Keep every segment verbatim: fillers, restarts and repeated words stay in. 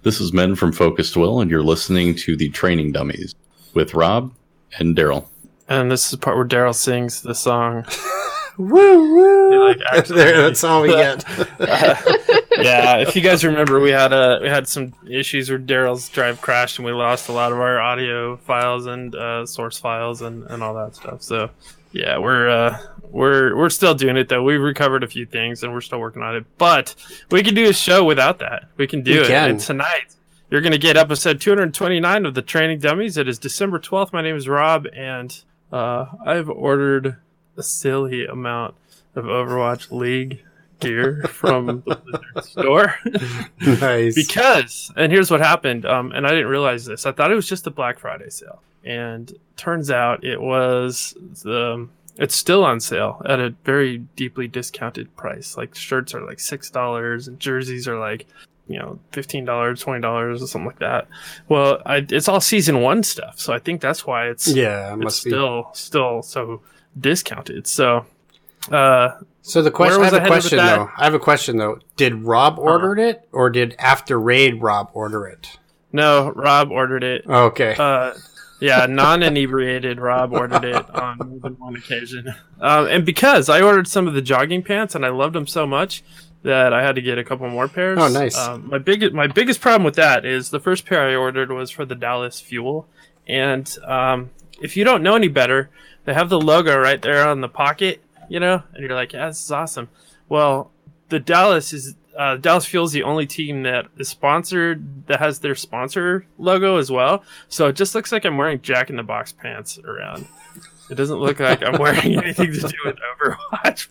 This is Men from Focused Will, and you're listening to the Training Dummies with Rob and Daryl. And this is the part where Daryl sings the song. Woo woo! Like, there, that's all we get. uh, yeah, if you guys remember, we had a we had some issues where Daryl's drive crashed, and we lost a lot of our audio files and uh, source files and, and all that stuff. So yeah, we're uh, we're we're still doing it though. We've recovered a few things, and we're still working on it. But we can do a show without that. We can do we it. Can. And tonight you're going to get episode two hundred twenty-nine of the Training Dummies. It is December twelfth. My name is Rob, and uh, I've ordered a silly amount of Overwatch League gear from the Blizzard store. Nice. Because, and here's what happened, um, and I didn't realize this. I thought it was just a Black Friday sale, and turns out it was the. It's still on sale at a very deeply discounted price. Like shirts are like six dollars, and jerseys are like, you know, fifteen dollars, twenty dollars, or something like that. Well, I, it's all season one stuff, so I think that's why it's yeah, it it's must still be. still so discounted. So. Uh, so the question, I have I a question though. I have a question though. Did Rob order uh, it, or did After Raid Rob order it? No, Rob ordered it. Okay. Uh, yeah, non-inebriated Rob ordered it on more than one occasion. Um, and because I ordered some of the jogging pants and I loved them so much that I had to get a couple more pairs. Oh, nice. Um, my biggest my biggest problem with that is the first pair I ordered was for the Dallas Fuel, and um, if you don't know any better, they have the logo right there on the pocket. You know, and you're like, yeah, this is awesome. Well, the Dallas is uh, Dallas Fuel is the only team that is sponsored that has their sponsor logo as well. So it just looks like I'm wearing Jack in the Box pants around. It doesn't look like I'm wearing anything to do with Overwatch.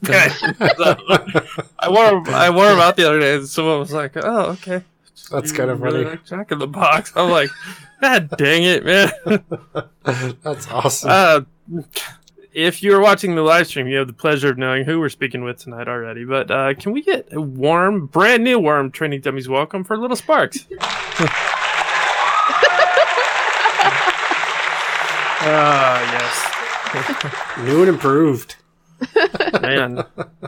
So, I wore them, I wore them out the other day, and someone was like, "Oh, okay, that's you kind of really funny." like Jack in the Box. I'm like, God dang it, man! That's awesome. Uh, If you're watching the live stream, you have the pleasure of knowing who we're speaking with tonight already. But uh, can we get a warm, brand new warm Training Dummies welcome for Little Sparks? Ah, yes. New and improved. Man,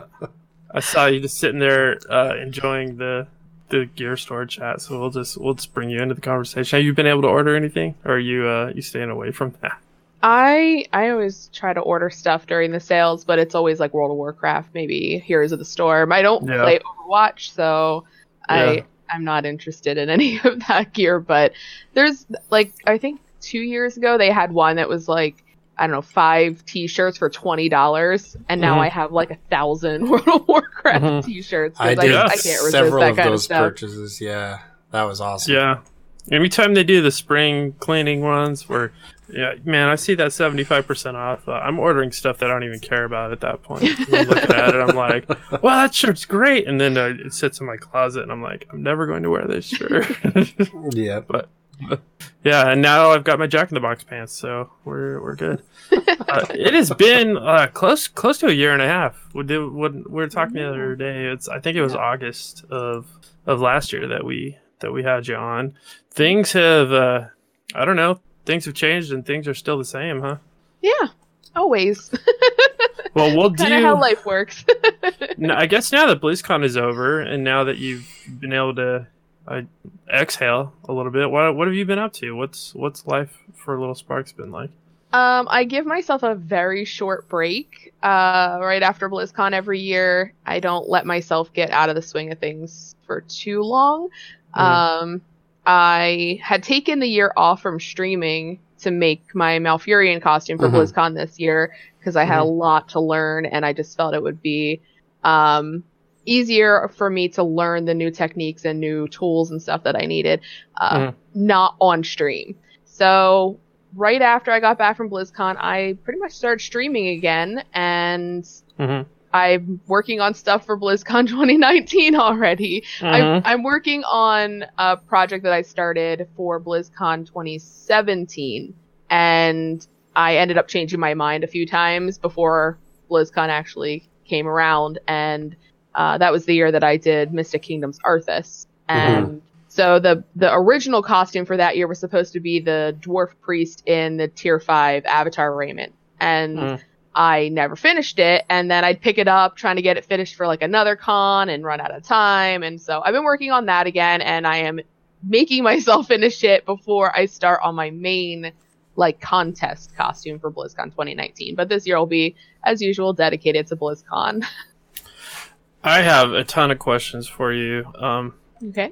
I saw you just sitting there uh, enjoying the the gear store chat. So we'll just we'll just bring you into the conversation. Have you been able to order anything, or are you uh, you staying away from that? I I always try to order stuff during the sales, but it's always like World of Warcraft, maybe Heroes of the Storm. I don't Yeah. play Overwatch, so Yeah. I I'm not interested in any of that gear. But there's like I think two years ago they had one that was like I don't know five T-shirts for twenty dollars, and now Mhm. I have like a thousand World of Warcraft Mhm. T-shirts. I 'cause did I, I can't resist several that of kind those of stuff. purchases. Yeah, that was awesome. Yeah. Anytime they do the spring cleaning ones where, yeah, man, I see that seventy-five percent off. Uh, I'm ordering stuff that I don't even care about at that point. I'm looking at it, I'm like, well, that shirt's great. And then uh, it sits in my closet, and I'm like, I'm never going to wear this shirt. Yeah. But, but, yeah, and now I've got my Jack in the Box pants, so we're we're good. Uh, it has been uh, close close to a year and a half. We, did, we were talking the other day. It's I think it was August of of last year that we that we had you on. Things have, uh, I don't know, things have changed and things are still the same, huh? Yeah, always. Well, we'll do. Kind of how life works. No, I guess now that BlizzCon is over and now that you've been able to uh, exhale a little bit, what what have you been up to? What's what's life for Little Sparks been like? Um, I give myself a very short break uh, right after BlizzCon every year. I don't let myself get out of the swing of things for too long. Mhm. Um, I had taken the year off from streaming to make my Malfurion costume for Mhm. BlizzCon this year because I had a lot to learn, and I just felt it would be um, easier for me to learn the new techniques and new tools and stuff that I needed, uh, Mhm. not on stream. So right after I got back from BlizzCon, I pretty much started streaming again, and Mm-hmm. I'm working on stuff for BlizzCon twenty nineteen already. Mm-hmm. I'm, I'm working on a project that I started for BlizzCon twenty seventeen, and I ended up changing my mind a few times before BlizzCon actually came around, and uh, that was the year that I did Mystic Kingdoms Arthas. And Mhm. so the the original costume for that year was supposed to be the dwarf priest in the tier five Avatar raiment, and Mm. I never finished it, and then I'd pick it up trying to get it finished for like another con and run out of time. And so I've been working on that again, and I am making myself into shit before I start on my main like contest costume for BlizzCon twenty nineteen. But this year will be, as usual, dedicated to BlizzCon. I have a ton of questions for you. Um, Okay.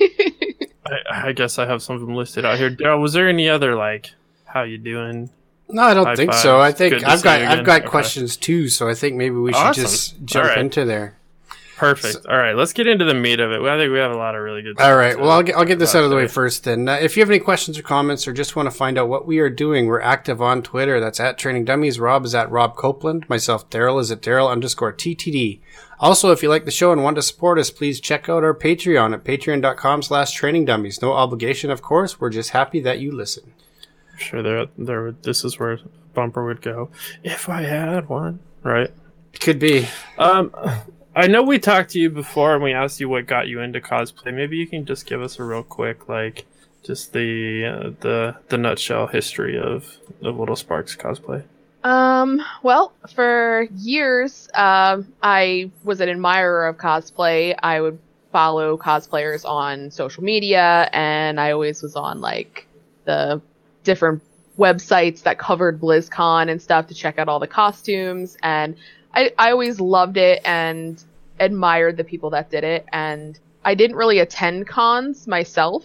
I, I guess I have some of them listed out here. Daryl, was there any other like, how you doing? No, I don't High think fives. so. I think Good to I've see got you I've again. got Okay. questions too. So I think maybe we should Awesome. just jump All right. into there. Perfect. All right, let's get into the meat of it. I think we have a lot of really good. All right. stuff Well, to I'll get, I'll get this talk out of the way today. first then. Uh, if you have any questions or comments or just want to find out what we are doing, we're active on Twitter. That's at Training Dummies. Rob is at Rob Copeland. Myself, Daryl, is at Daryl underscore T T D. Also, if you like the show and want to support us, please check out our Patreon at patreon.com slash training dummies. No obligation, of course. We're just happy that you listen. I'm sure there, there. would- This is where Bumper would go if I had one. Right. Could be. Um, I know we talked to you before and we asked you what got you into cosplay. Maybe you can just give us a real quick, like, just the uh, the the nutshell history of of Little Sparks cosplay. Um, well, for years, um, I was an admirer of cosplay. I would follow cosplayers on social media, and I always was on, like, the different websites that covered BlizzCon and stuff to check out all the costumes, and I, I always loved it and admired the people that did it, and I didn't really attend cons myself,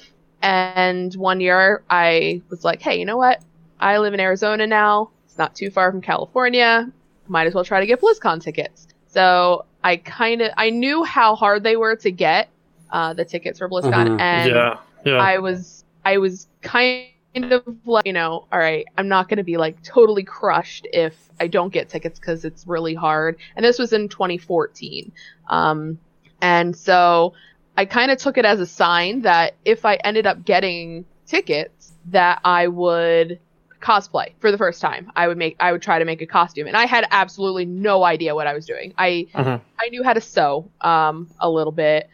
and one year I was like, hey, you know what? I live in Arizona now. It's not too far from California. Might as well try to get BlizzCon tickets. So I kind of, I knew how hard they were to get, uh, the tickets for BlizzCon, Mhm. and yeah, yeah. I was, I was kind of like, you know, all right, I'm not going to be like totally crushed if I don't get tickets because it's really hard. And this was in twenty fourteen. Um, and so I kind of took it as a sign that if I ended up getting tickets, that I would cosplay for the first time. I would make, I would try to make a costume, and I had absolutely no idea what I was doing. I, Mhm. I knew how to sew, um, a little bit,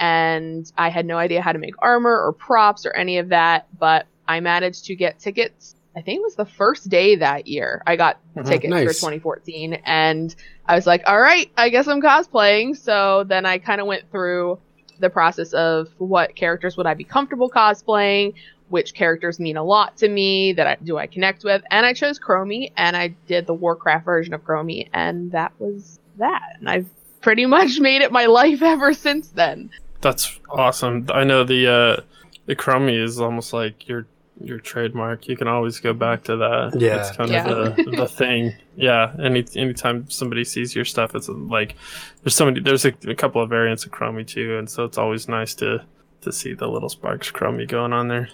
and I had no idea how to make armor or props or any of that, but I managed to get tickets. I think it was the first day that year I got Mhm. tickets Nice. for twenty fourteen, and I was like, all right, I guess I'm cosplaying. So then I kind of went through the process of what characters would I be comfortable cosplaying, which characters mean a lot to me that I, do I connect with, and I chose Chromie, and I did the Warcraft version of Chromie, and that was that. And I've pretty much made it my life ever since then. That's awesome. I know the uh, the Chromie is almost like your your trademark. You can always go back to that. Yeah. It's kind Yeah. of the, the thing. Yeah. Any anytime somebody sees your stuff, it's like there's so many. There's a, a couple of variants of Chromie too, and so it's always nice to to see the Little Sparks Chromie going on there.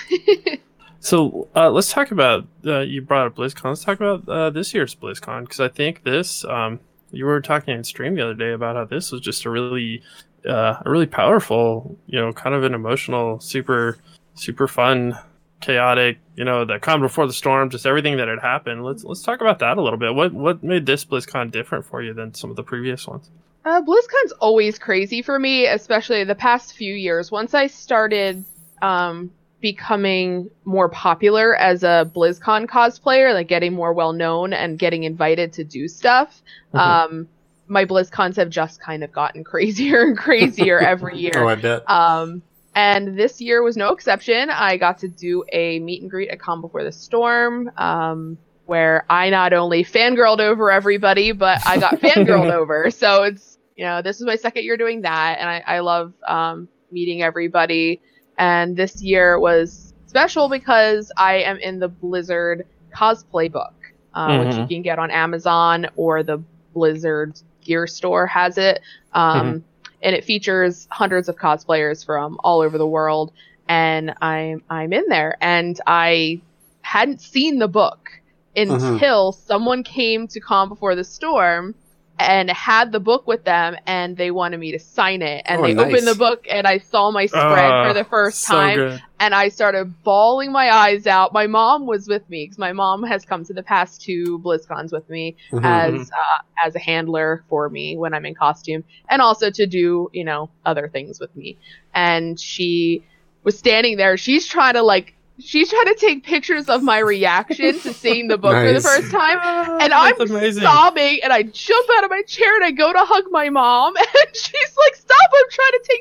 So uh, let's talk about. Uh, you brought up BlizzCon. Let's talk about uh, this year's BlizzCon, because I think this. Um, you were talking in stream the other day about how this was just a really, uh, a really powerful, you know, kind of an emotional, super, super fun, chaotic. You know, the calm before the storm, just everything that had happened. Let's let's talk about that a little bit. What what made this BlizzCon different for you than some of the previous ones? Uh, BlizzCon's always crazy for me, especially the past few years. Once I started um, becoming more popular as a BlizzCon cosplayer, like getting more well known and getting invited to do stuff, Mhm. um, my BlizzCons have just kind of gotten crazier and crazier every Oh, year. I bet. Um, and this year was no exception. I got to do a meet and greet at Calm Before the Storm, um, where I not only fangirled over everybody, but I got fangirled over. So it's, you know, this is my second year doing that, and I, I love um, meeting everybody. And this year was special because I am in the Blizzard cosplay book, uh, which you Mhm. can get on Amazon, or the Blizzard gear store has it. Um, Mhm. And it features hundreds of cosplayers from all over the world. And I'm I'm in there, and I hadn't seen the book until someone came to Calm Before the Storm and had the book with them, and they wanted me to sign it. And Oh, they nice. opened the book, and I saw my spread Ah, for the first so time, good. and I started bawling my eyes out. My mom was with me, because my mom has come to the past two BlizzCons with me Mhm. as uh, as a handler for me when I'm in costume, and also to do, you know, other things with me. And she was standing there. She's trying to, like, she's trying to take pictures of my reaction to seeing the book for the Nice. first time, and That's I'm amazing. sobbing, and I jump out of my chair and I go to hug my mom, and she's like, "Stop! I'm trying to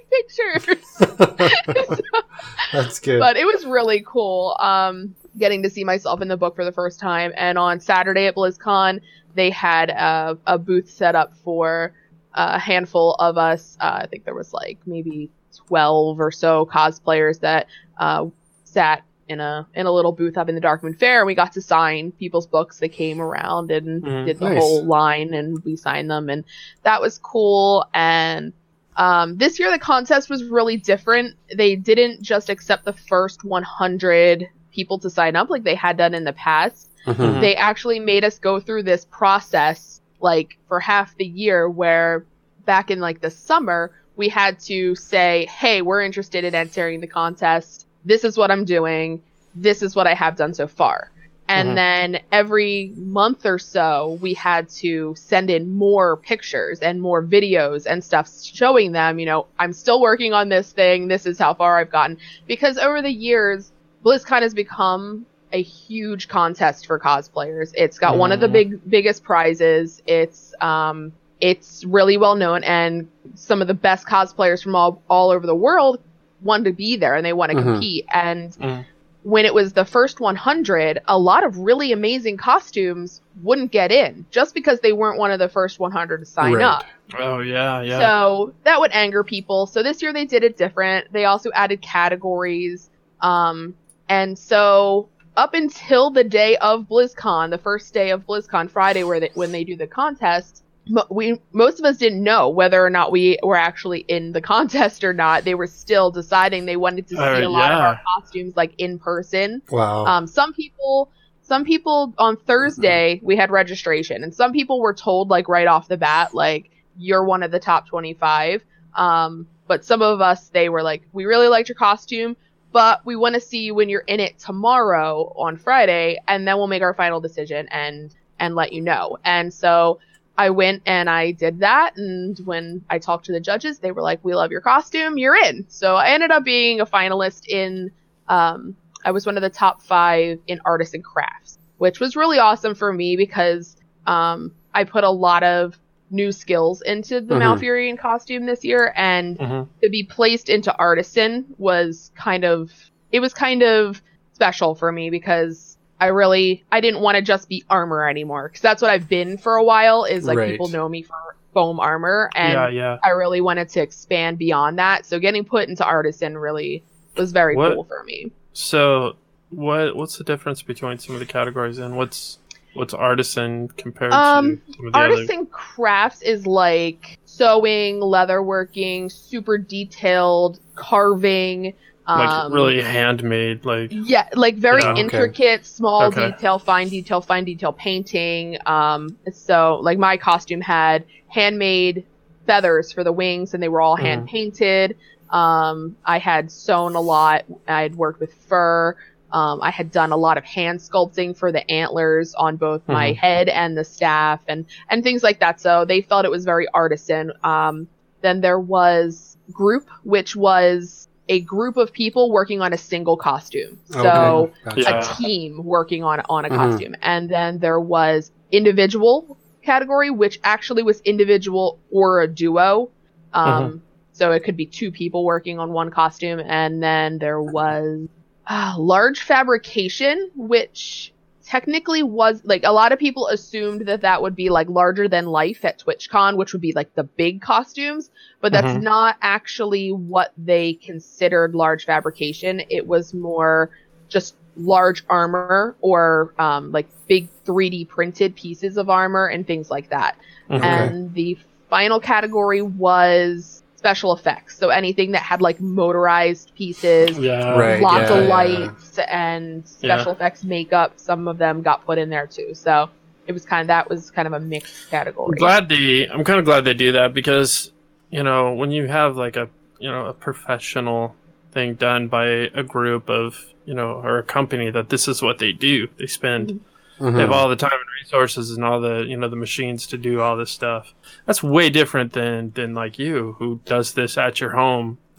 take pictures." That's good. But it was really cool, um, getting to see myself in the book for the first time. And on Saturday at BlizzCon, they had a, a booth set up for a handful of us. Uh, I think there was like maybe twelve or so cosplayers that uh, sat in a in a little booth up in the Darkman Fair, and we got to sign people's books. They came around and Mhm. did the Nice. whole line, and we signed them, and that was cool. And um, this year the contest was really different. They didn't just accept the first one hundred people to sign up like they had done in the past. Mhm. They actually made us go through this process like for half the year, where back in like the summer we had to say, hey, we're interested in entering the contest. This is what I'm doing. This is what I have done so far. And Mhm. then every month or so, we had to send in more pictures and more videos and stuff showing them, you know, I'm still working on this thing. This is how far I've gotten. Because over the years, BlizzCon has become a huge contest for cosplayers. It's got one of the Mhm. big biggest prizes. It's um it's really well known, and some of the best cosplayers from all all over the world want to be there and they want to Mhm. compete. And Mhm. when it was the first one hundred, a lot of really amazing costumes wouldn't get in just because they weren't one of the first one hundred to sign Right. up. Oh yeah, yeah. So that would anger people. So this year they did it different. They also added categories. Um, and so up until the day of BlizzCon, the first day of BlizzCon, Friday, where they, when they do the contest, mo- we most of us didn't know whether or not we were actually in the contest or not. They were still deciding. They wanted to see Oh, a lot of yeah. our costumes like in person. Wow. Um, some people, some people on Thursday we had registration, and some people were told like right off the bat, like you're one of the top twenty-five. Um, but some of us, they were like, we really liked your costume, but we want to see you when you're in it tomorrow on Friday, and then we'll make our final decision and and let you know. And so I went and I did that, and when I talked to the judges, they were like, we love your costume, you're in. So I ended up being a finalist in. Um, I was one of the top five in artists and crafts, which was really awesome for me because um, I put a lot of new skills into the Mhm. Malfurion costume this year, and Mhm. to be placed into artisan was kind of it was kind of special for me because I really I didn't want to just be armor anymore, because that's what I've been for a while, is like Right. people know me for foam armor, and yeah, yeah. I really wanted to expand beyond that. So getting put into artisan really was very What- cool for me. So, what what's the difference between some of the categories, and what's what's artisan compared Um, to some of the Artists other? and crafts is like sewing, leatherworking, super detailed carving. Like um, really handmade, like Yeah, like very Yeah, okay. intricate, small Okay. detail, fine detail, fine detail painting. Um, so like my costume had handmade feathers for the wings, and they were all Mhm. hand painted. Um, I had sewn a lot. I had worked with fur. Um, I had done a lot of hand sculpting for the antlers on both my Mhm. head and the staff, and and things like that. So they felt it was very artisan. Um, then there was group, which was a group of people working on a single costume. So Okay. Gotcha. Yeah. a team working on on a Mhm. costume. And then there was individual category, which actually was individual or a duo. Um, So it could be two people working on one costume. And then there was uh, large fabrication, which technically was like a lot of people assumed that that would be like larger than life at TwitchCon, which would be like the big costumes, but that's Mhm. not actually what they considered large fabrication. It was more just large armor, or um, like big three D printed pieces of armor and things like that. Mhm. And the final category was special effects. So anything that had like motorized pieces, yeah, Right. lots yeah, of yeah. lights and special effects makeup. Some of them got put in there too. So it was kind of, that was kind of a mixed I'm category. glad they. I'm kind of glad they do that, because you know, when you have like a you know a professional thing done by a group of you know or a company, that this is what they do. They spend Mhm. they have all the time and resources and all the you know the machines to do all this stuff. That's way different than than like you, who does this at your home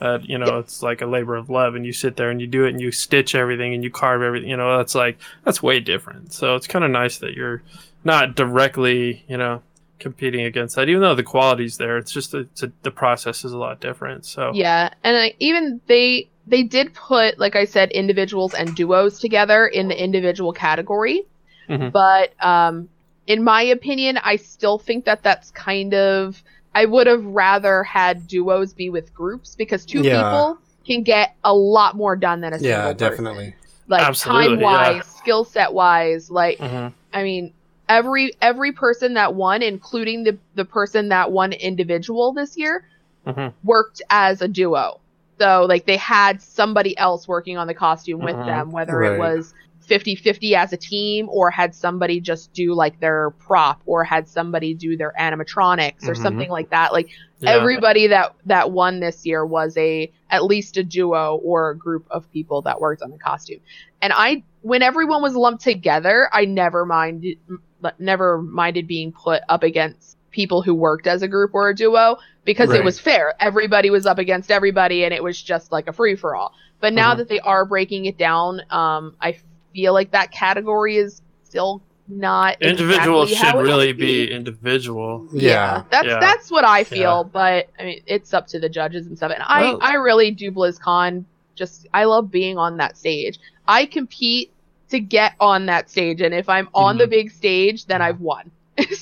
Uh, you know, it's like a labor of love, and you sit there and you do it, and you stitch everything, and you carve everything. You know, that's like that's way different. So it's kind of nice that you're not directly, you know, competing against that. Even though the quality's there, it's just a, it's a, the process is a lot different. So yeah, and uh, even they they did put, like I said, individuals and duos together in the individual category, mm-hmm. but um, in my opinion, I still think that that's kind of. I would have rather had duos be with groups because two Yeah. people can get a lot more done than a single Yeah, person. definitely. Like Absolutely, time wise, yeah. skill set wise, like Mhm. I mean, every every person that won, including the the person that won individual this year, Mhm. worked as a duo. So like they had somebody else working on the costume with Mhm. them, whether Right. it was fifty-fifty as a team or had somebody just do like their prop or had somebody do their animatronics or Mhm. something like that. Like Yeah. everybody that that won this year was a at least a duo or a group of people that worked on the costume. And I when everyone was lumped together, I never minded never minded being put up against people who worked as a group or a duo because Right. it was fair. Everybody was up against everybody and it was just like a free for all. But now Mhm. that they are breaking it down, um I feel like that category is still not Individual exactly how should it really should be individual. Yeah. that's Yeah. that's what I feel, Yeah. but I mean it's up to the judges and stuff. And I Well- I really do BlizzCon. Just I love being on that stage. I compete to get on that stage, and if I'm on the Mhm. big stage, then I've won.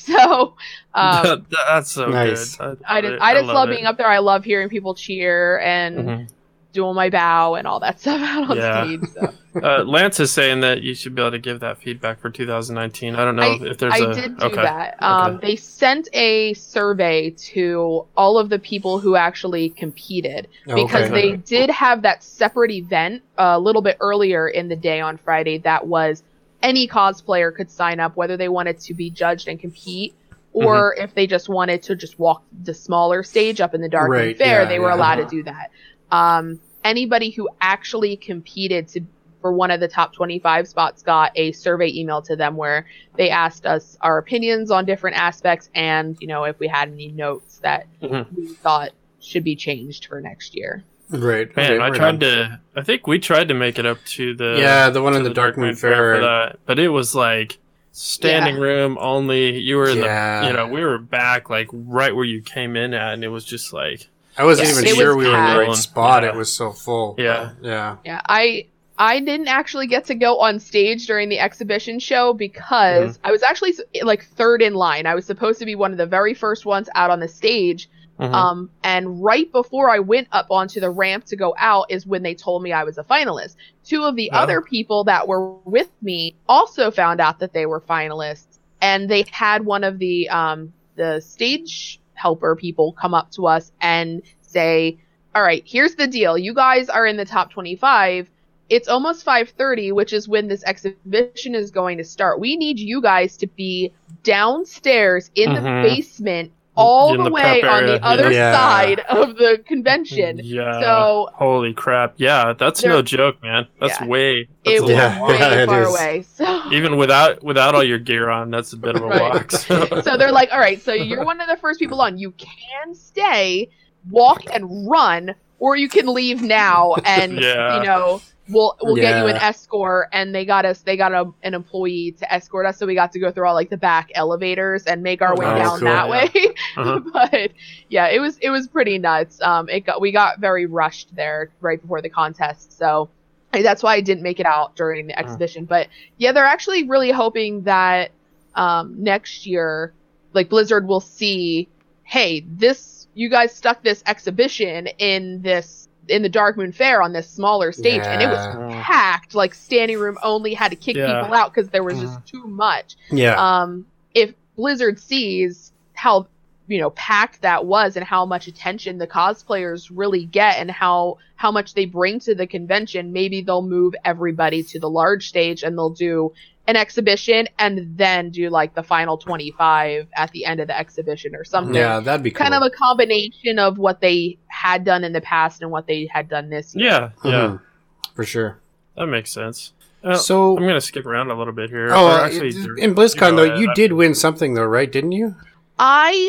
so um, That's so Nice. good. I just I just love, being up there. I love hearing people cheer and Mhm. doing my bow and all that stuff out on Yeah. stage. So. Uh, Lance is saying that you should be able to give that feedback for two thousand nineteen. I don't know I, if, if there's I a. did do okay. that. Um, Okay. They sent a survey to all of the people who actually competed because Okay. they did have that separate event a little bit earlier in the day on Friday that was any cosplayer could sign up, whether they wanted to be judged and compete or if they just wanted to just walk the smaller stage up in the Dark Moon Right, Fair, yeah, they were yeah. allowed to do that. Um, anybody who actually competed to for one of the top twenty-five spots got a survey email to them where they asked us our opinions on different aspects and, you know, if we had any notes that Mhm. we thought should be changed for next year. Right. Man, Okay, I right tried on. to. I think we tried to make it up to the. Yeah, the one to in the Dark Moon Fair. for that, but it was like standing Yeah. room only. You were in Yeah. the. You know, we were back like right where you came in at, and it was just like. I wasn't Yeah, even it sure was we were in the right packed. spot. Yeah. It was so full. Yeah. Yeah. Yeah, I I didn't actually get to go on stage during the exhibition show because I was actually like third in line. I was supposed to be one of the very first ones out on the stage. Mhm. Um, and right before I went up onto the ramp to go out is when they told me I was a finalist. Two of the Oh. other people that were with me also found out that they were finalists, and they had one of the um, the stage helper people come up to us and say, all right, here's the deal. You guys are in the top twenty-five. It's almost five thirty, which is when this exhibition is going to start. We need you guys to be downstairs in Mhm. the basement all In the, the way prep on area, the other yeah. side of the convention. Yeah. So Holy crap! Yeah, that's There- no joke, man. That's Yeah. way. That's it a was long Yeah, walk. way yeah, it far is. away. So Even without without all your gear on, that's a bit of a Right. walk. So. so they're like, all right, so you're one of the first people on. You can stay, walk and run, or you can leave now and Yeah. you know we'll we'll get you an Yeah. escort. And they got us they got a, an employee to escort us, so we got to go through all like the back elevators and make our way Oh, down cool. that Yeah. way. Uh-huh. But yeah, it was it was pretty nuts. Um, it got we got very rushed there right before the contest, so I- that's why I didn't make it out during the exhibition. But yeah, they're actually really hoping that um, next year, like Blizzard will see, hey, this you guys stuck this exhibition in this in the Dark Moon Fair on this smaller stage, and it was Yeah. packed, like standing room only, had to kick Yeah. people out because there was Mhm. just too much. Yeah. Um, if Blizzard sees how you know packed that was and how much attention the cosplayers really get and how how much they bring to the convention, maybe they'll move everybody to the large stage and they'll do an exhibition and then do like the final twenty-five at the end of the exhibition or something. yeah, that'd be cool. Kind of a combination of what they had done in the past and what they had done this year. Yeah, yeah, Mhm. For sure. that makes sense. Uh, So, I'm gonna skip around a little bit here. oh, Or uh, actually, it- Drew, in BlizzCon go though, ahead. you I- did win something though, right? Didn't you? I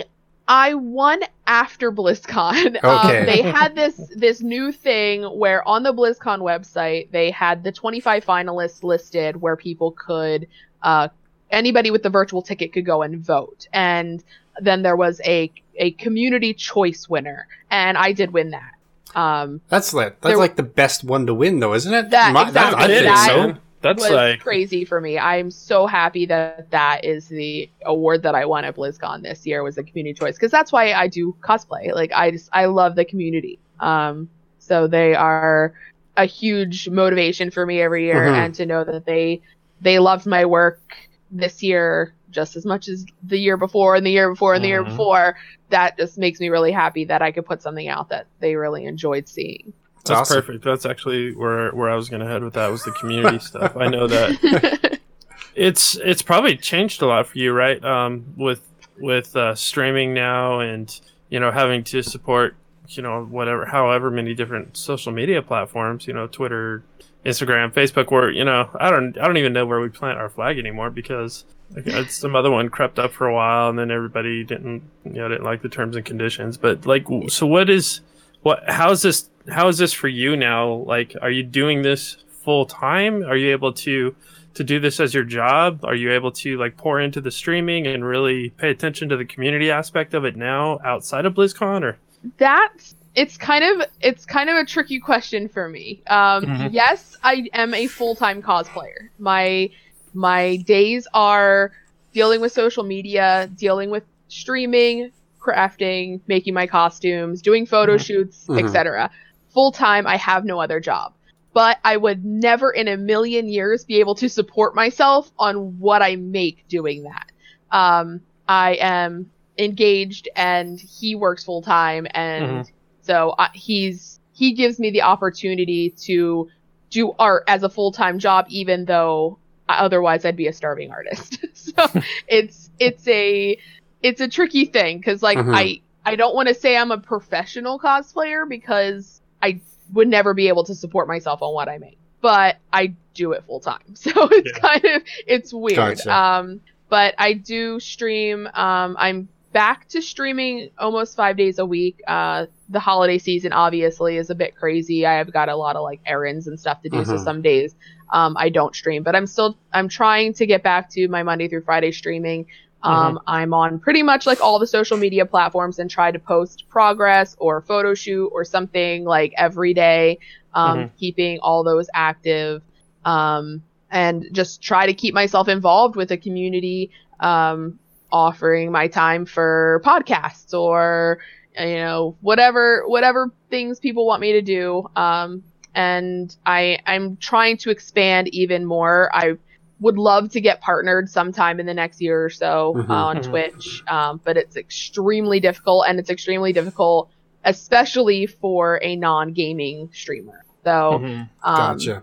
I won after BlizzCon. Okay. Um, they had this this new thing where on the BlizzCon website they had the twenty-five finalists listed where people could uh, anybody with the virtual ticket could go and vote, and then there was a a community choice winner, and I did win that. Um, That's lit. That's there- like the best one to win, though, isn't it? That- My- exactly. I think That- so. That's was like crazy for me. I'm so happy that that is the award that I won at BlizzCon this year was the community choice, because that's why I do cosplay. Like I just I love the community. Um, so they are a huge motivation for me every year, Mhm. and to know that they they loved my work this year just as much as the year before and the year before and the year Mhm. before. That just makes me really happy that I could put something out that they really enjoyed seeing. That's that's awesome. perfect. That's actually where where I was going to head with that was the community stuff. I know that it's it's probably changed a lot for you, right? Um, with with uh, streaming now, and you know having to support you know whatever, however many different social media platforms, you know, Twitter, Instagram, Facebook. Where you know I don't I don't even know where we plant our flag anymore, because like, it's some other one crept up for a while, and then everybody didn't you know didn't like the terms and conditions. But like, so what is what? How's this? How is this for you now? Like, are you doing this full time? Are you able to to do this as your job? Are you able to like pour into the streaming and really pay attention to the community aspect of it now outside of BlizzCon? Or That's it's kind of it's kind of a tricky question for me. Um, Mhm. Yes, I am a full time cosplayer. My my days are dealing with social media, dealing with streaming, crafting, making my costumes, doing photo Mhm. shoots, Mhm. et cetera. Full time, I have no other job. But I would never in a million years be able to support myself on what I make doing that. Um, I am engaged and he works full time, and Mhm. so uh, he's he gives me the opportunity to do art as a full time job, even though otherwise I'd be a starving artist. So it's it's a it's a tricky thing, because like Mhm. I I don't want to say I'm a professional cosplayer because I would never be able to support myself on what I make, but I do it full time. So it's Yeah. kind of, it's weird. Gotcha. Um, but I do stream. Um, I'm back to streaming almost five days a week. Uh, the holiday season obviously is a bit crazy. I have got a lot of like errands and stuff to do. So Mhm. some days, um, I don't stream, but I'm still, I'm trying to get back to my Monday through Friday streaming. Um, I'm on pretty much like all the social media platforms and try to post progress or photo shoot or something like every day, um, Mhm. keeping all those active, um, and just try to keep myself involved with the community, um, offering my time for podcasts or, you know, whatever, whatever things people want me to do. Um, and I, I'm trying to expand even more. I would love to get partnered sometime in the next year or so Mhm. uh, on Mhm. Twitch, um, but it's extremely difficult, and it's extremely difficult, especially for a non-gaming streamer. So, Mhm. um, Gotcha.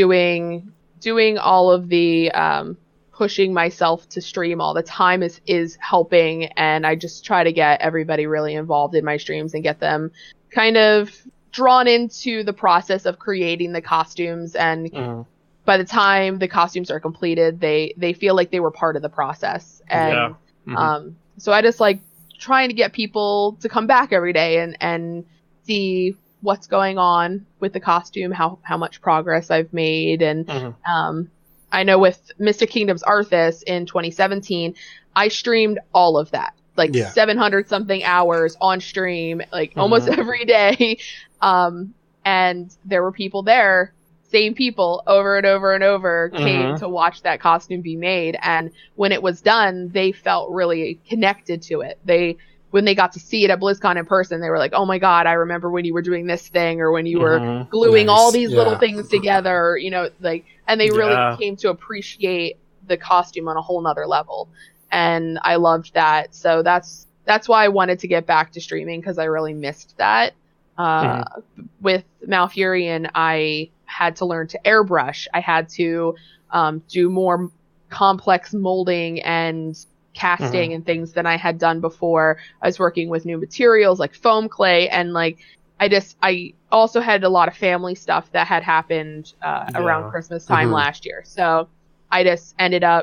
doing doing all of the um, pushing myself to stream all the time is is helping, and I just try to get everybody really involved in my streams and get them kind of drawn into the process of creating the costumes, and Mhm. by the time the costumes are completed, they they feel like they were part of the process. And Yeah. Mhm. um, so I just like trying to get people to come back every day and and see what's going on with the costume, how how much progress I've made. And Mhm. um, I know with Mystic Kingdoms Arthas in twenty seventeen, I streamed all of that, like Yeah. seven hundred something hours on stream, like almost Mhm. every day. Um, and there were people there, same people over and over and over came Mhm. to watch that costume be made. And when it was done, they felt really connected to it. They, when they got to see it at BlizzCon in person, they were like, oh my God, I remember when you were doing this thing, or when you were Mhm. gluing Nice. all these little Yeah. things together, you know, like, and they really Yeah. came to appreciate the costume on a whole nother level. And I loved that. So that's, that's why I wanted to get back to streaming, because I really missed that. Uh, with Malfurion, I had to learn to airbrush. I had to um, do more complex molding and casting Mhm. and things than I had done before. I was working with new materials like foam clay, and like I just I also had a lot of family stuff that had happened uh, Yeah. around Christmas time Mhm. last year. So I just ended up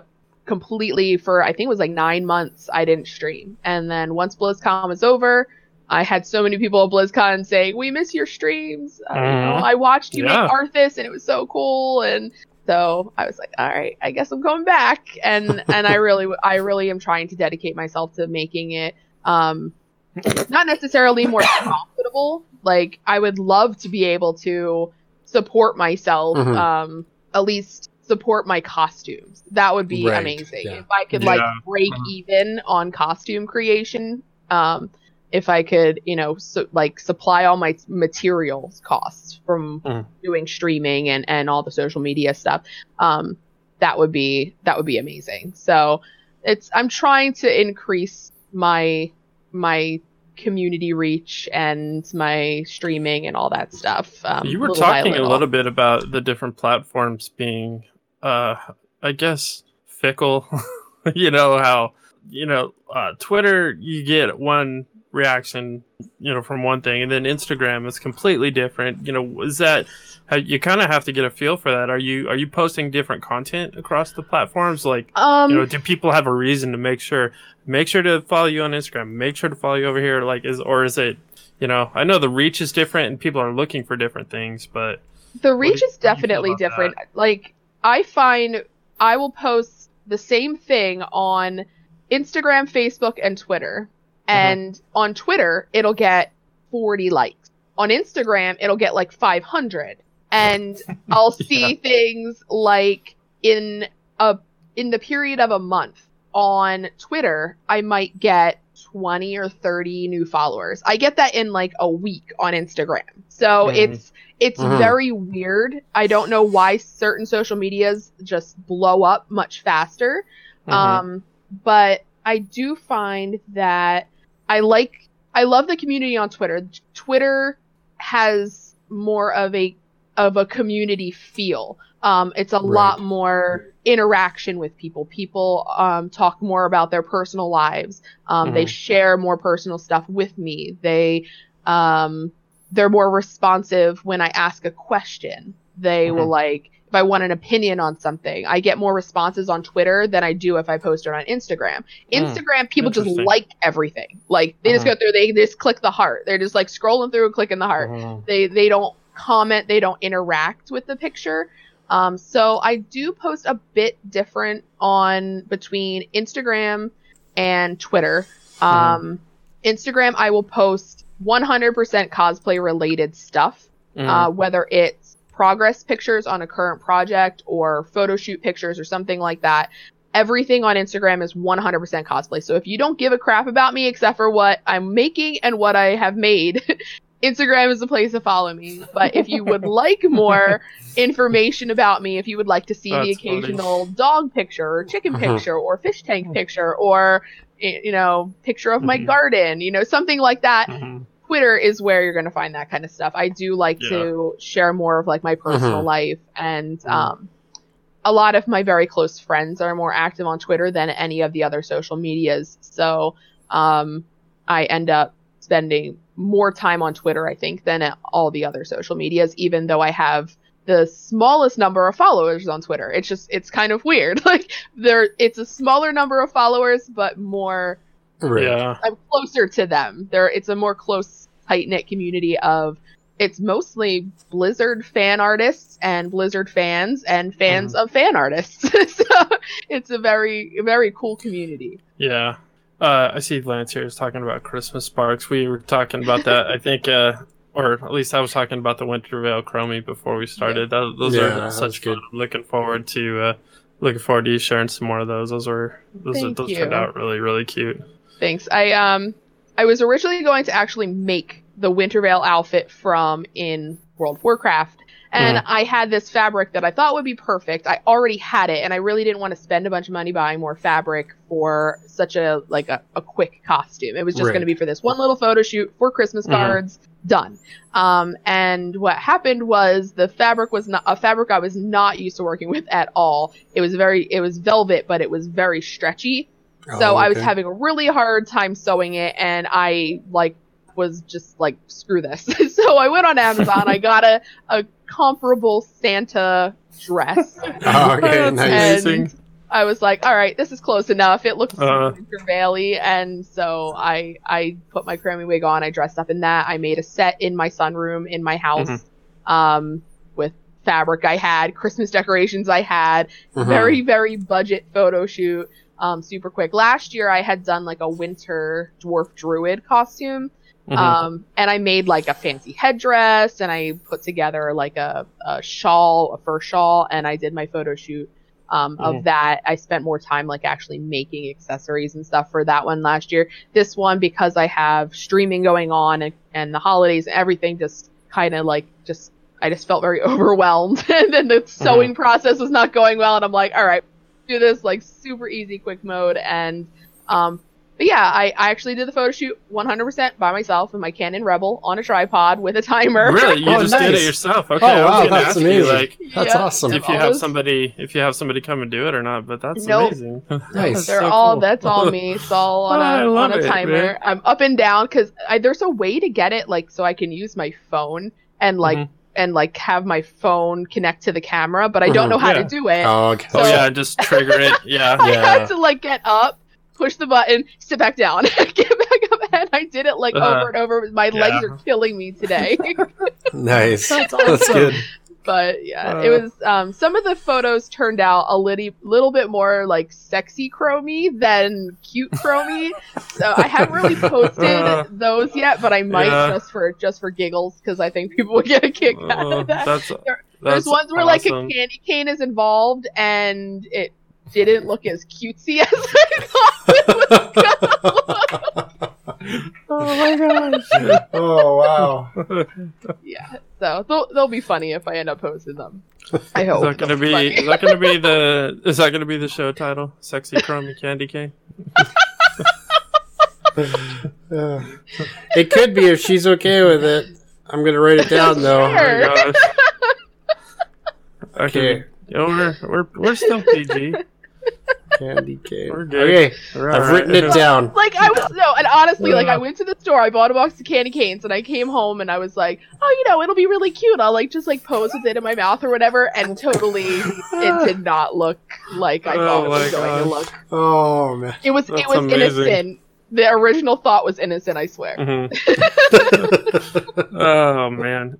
completely for, I think it was like nine months, I didn't stream. And then once BlizzCon was over, I had so many people at BlizzCon saying, "We miss your streams. Uh, you know, I watched you Yeah. make Arthas, and it was so cool." And so I was like, "All right, I guess I'm going back." And and I really, I really am trying to dedicate myself to making it, um, not necessarily more profitable. Like, I would love to be able to support myself, Mhm. um, at least support my costumes. That would be Right, amazing yeah. if I could like Yeah. break Mhm. even on costume creation. Um, if I could, you know, so, like supply all my materials costs from Mhm. doing streaming and, and all the social media stuff, um, that would be that would be amazing. So it's I'm trying to increase my my community reach and my streaming and all that stuff. Um, You were little by talking a little. little bit about the different platforms being, uh, I guess, fickle. You know how, you know, uh, Twitter, you get one reaction, you know, from one thing, and then Instagram is completely different. You know, is that how you kind of have to get a feel for that? Are you are you posting different content across the platforms? Like, Um, you know, do people have a reason to make sure make sure to follow you on Instagram, make sure to follow you over here? Like, is or is it, you know, I know the reach is different and people are looking for different things, but the do reach you- is what do you feel definitely about different. Like, I find I will post the same thing on Instagram, Facebook, and Twitter. And on Twitter, it'll get forty likes. On Instagram, it'll get like five hundred. And I'll see things like in a in the period of a month. On Twitter, I might get twenty or thirty new followers. I get that in like a week on Instagram. So Mhm. it's it's Mhm. very weird. I don't know why certain social medias just blow up much faster. Mhm. Um, but I do find that I like, I love the community on Twitter. Twitter has more of a, of a community feel. Um, it's a Right. lot more interaction with people. People, um, talk more about their personal lives. Um, they Mhm. share more personal stuff with me. They, um, they're more responsive when I ask a question. They will Mhm. like, if I want an opinion on something, I get more responses on Twitter than I do if I post it on Instagram. Instagram, people just interesting. like everything. Like, they just Mhm. go through, they just click the heart. They're just like scrolling through and clicking the heart. Mhm. They they don't comment, they don't interact with the picture. Um, so I do post a bit different on between Instagram and Twitter. Um, Instagram, I will post one hundred percent cosplay related stuff, Mhm. uh, whether it's progress pictures on a current project or photo shoot pictures or something like that. Everything on Instagram is one hundred percent cosplay. So if you don't give a crap about me except for what I'm making and what I have made, Instagram is the place to follow me. But if you would like more information about me, if you would like to see the That's funny. occasional dog picture or chicken Mhm. picture or fish tank picture or, y- you know, picture of my Mhm. garden, you know, something like that, Mhm. Twitter is where you're going to find that kind of stuff. I do like Yeah. to share more of like my personal Mhm. life, and Mhm. um, a lot of my very close friends are more active on Twitter than any of the other social medias. So um, I end up spending more time on Twitter, I think, than at all the other social medias, even though I have the smallest number of followers on Twitter. It's just, it's kind of weird. Like, there, it's a smaller number of followers, but more, Right. Yeah. I'm closer to them. There, it's a more close, tight knit community of. It's mostly Blizzard fan artists and Blizzard fans and fans Mhm. of fan artists. So it's a very, very cool community. Yeah. Uh, I see Lance here is talking about Christmas sparks. We were talking about that, I think, uh, or at least I was talking about the Winter Veil Chromie before we started. That, those Yeah, are that was such good. fun. I'm looking forward to uh, looking forward to you sharing some more of those. Those were those, are, Thank those you. turned out really really cute. Thanks. I um I was originally going to actually make the Wintervale outfit from in World of Warcraft, and Mhm. I had this fabric that I thought would be perfect. I already had it, and I really didn't want to spend a bunch of money buying more fabric for such a like a, a quick costume. It was just Right. going to be for this one little photo shoot for Christmas Mhm. cards. Done. Um, and what happened was the fabric was not a fabric I was not used to working with at all. It was very, it was velvet, but it was very stretchy. So Oh, I was okay. having a really hard time sewing it, and I like was just like, screw this. So I went on Amazon. I got a, a comparable Santa dress. Oh, okay, That's nice. amazing. And I was like, all right, this is close enough. It looks Uh. Winter Valley, and so I I put my Chromie wig on. I dressed up in that. I made a set in my sunroom in my house, Mhm. um, with fabric I had, Christmas decorations I had, Mhm. very very budget photo shoot, um, super quick. Last year I had done like a winter dwarf druid costume. Mhm. Um, and I made like a fancy headdress, and I put together like a, a shawl, a fur shawl, and I did my photo shoot um, Mhm. of that. I spent more time like actually making accessories and stuff for that one last year. This one, because I have streaming going on and, and the holidays, everything just kind of like just I just felt very overwhelmed, and then the sewing process was not going well, and I'm like, all right, do this like super easy, quick mode, and um. But yeah, I, I actually did the photo shoot one hundred percent by myself in my Canon Rebel on a tripod with a timer. Really, you Oh, just did it nice. yourself? Okay, Oh, I was wow, gonna that's ask amazing. you like That's Yeah. awesome. if you All have those- somebody if you have somebody come and do it or not, but that's Nope. amazing. Nice. That's They're so all cool. that's all me. It's all on Oh, I a love on a it, timer. man. I'm up and down because there's a way to get it like so I can use my phone and like Mhm. and like have my phone connect to the camera, but I don't Mhm. know how Yeah. to do it. Oh, okay. Oh So- yeah, just trigger it. Yeah. I Yeah. had to like get up, push the button, sit back down, get back up, and I did it like Uh, over and over. My yeah. legs are killing me today. Nice. That's That's good. But yeah, Uh. it was um some of the photos turned out a little little bit more like sexy chromey than cute chromey. So I haven't really posted Uh. those yet, but I might Yeah. just for just for giggles because I think people would get a kick out Oh, of that. that's There- that's There's ones where like a awesome. candy cane is involved and it didn't look as cutesy as I thought it was gonna Oh my gosh. Oh, wow. Yeah, so they'll, they'll be funny if I end up posting them. I Is hope. that gonna they'll be funny. is that gonna be the is that gonna be the show title? Sexy Chromie Candy Cane? Uh, it could be if she's okay with it. I'm going to write it down, though. Oh my Sure. gosh. Okay. Okay. Yeah, we're, we're we're still P G. Candy cane. We're good. Okay. We're I've all written right. it down. Like I was no, and honestly, like I Yeah. went to the store, I bought a box of candy canes, and I came home and I was like, oh, you know, it'll be really cute. I'll like just like pose with it in my mouth or whatever, and totally, it did not look like I Oh thought it my was going to gosh. look. Oh, man. It was That's it was amazing. innocent. The original thought was innocent, I swear. Mhm. Oh man.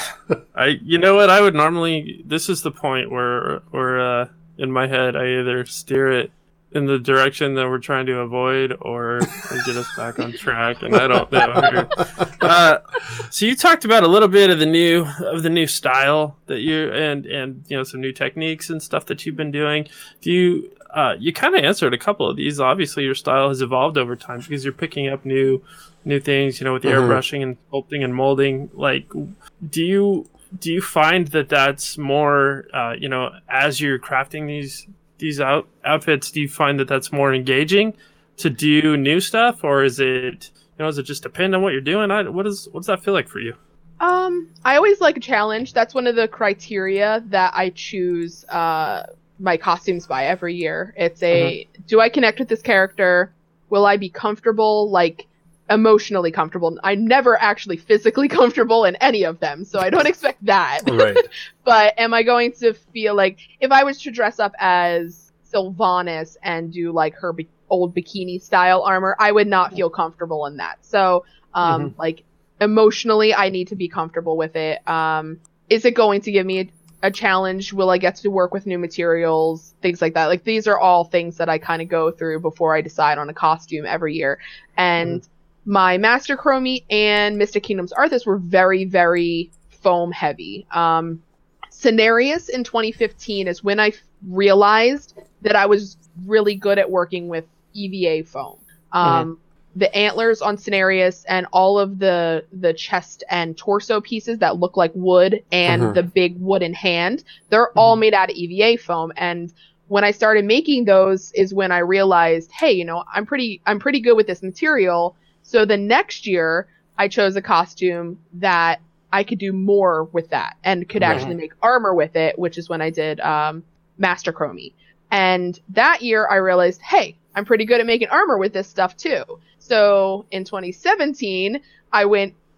I you know what I would normally this is the point where where uh in my head I either steer it in the direction that we're trying to avoid or get us back on track and I don't know. Uh, so you talked about a little bit of the new of the new style that you and and you know some new techniques and stuff that you've been doing. Do you uh you kind of answered a couple of these. Obviously your style has evolved over time because you're picking up new new things, you know, with the Mhm. airbrushing and sculpting and molding. Like, do you do you find that that's more, uh, you know, as you're crafting these these out outfits, do you find that that's more engaging to do new stuff, or is it, you know, does it just depend on what you're doing? I, what is what does that feel like for you? Um, I always like a challenge. That's one of the criteria that I choose uh my costumes by every year. It's a do I connect with this character? Will I be comfortable, like emotionally comfortable? I'm never actually physically comfortable in any of them, so I don't expect that. Right. But am I going to feel like if I was to dress up as Sylvanas and do like her bi- old bikini style armor, I would not feel comfortable in that. So, um, like emotionally, I need to be comfortable with it. Um, is it going to give me a, a challenge? Will I get to work with new materials? Things like that. Like these are all things that I kind of go through before I decide on a costume every year. And my Master Chromie and Mystic Kingdoms Arthas were very, very foam heavy. Um, Cenarius in twenty fifteen is when I f- realized that I was really good at working with E V A foam. Um, The antlers on Cenarius and all of the the chest and torso pieces that look like wood and Mhm. the big wooden hand, they're all made out of E V A foam. And when I started making those is when I realized, hey, you know, I'm pretty I'm pretty good with this material. So the next year I chose a costume that I could do more with that and could Right. actually make armor with it, which is when I did um, Master Chromie. And that year I realized, hey, I'm pretty good at making armor with this stuff too. So in twenty seventeen, I went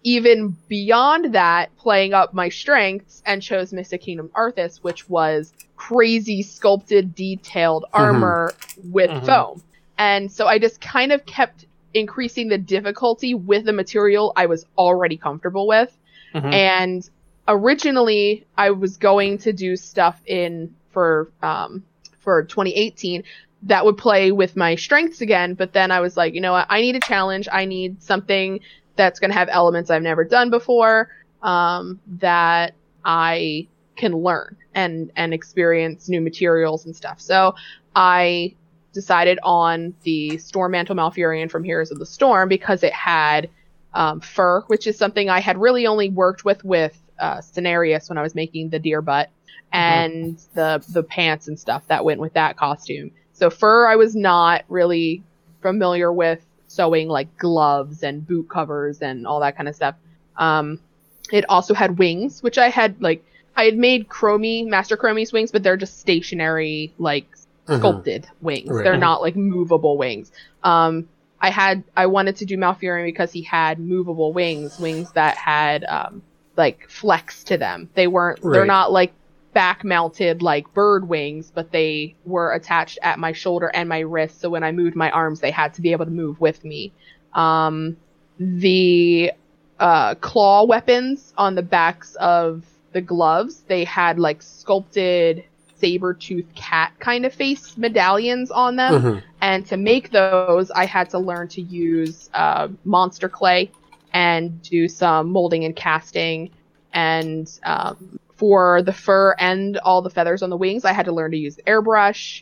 even beyond that, playing up my strengths, and chose Mystic Kingdom Arthas, which was crazy sculpted, detailed armor mm-hmm. with mm-hmm. foam. And so I just kind of kept increasing the difficulty with the material I was already comfortable with. Mm-hmm. And originally, I was going to do stuff in for um, for twenty eighteen that would play with my strengths again. But then I was like, you know what? I need a challenge. I need something that's going to have elements I've never done before, um, that I can learn and, and experience new materials and stuff. So I decided on the Storm Mantle Malfurion from Heroes of the Storm because it had um, fur, which is something I had really only worked with with uh, Cenarius when I was making the deer butt, and mm-hmm. the the pants and stuff that went with that costume. So fur I was not really familiar with sewing, like gloves and boot covers and all that kind of stuff. Um, it also had wings, which I had like I had made Chromie, Master Chromie's wings, but they're just stationary, like sculpted mm-hmm. wings. Right. They're not like movable wings. Um, I had I wanted to do Malfurion because he had movable wings, wings that had um, like flex to them. They weren't. Right. They're not like back mounted like bird wings, but they were attached at my shoulder and my wrist. So when I moved my arms, they had to be able to move with me. Um, the uh, claw weapons on the backs of the gloves, they had like sculpted saber-toothed cat kind of face medallions on them. Mm-hmm. And to make those, I had to learn to use uh, monster clay and do some molding and casting. And um, for the fur and all the feathers on the wings, I had to learn to use airbrush.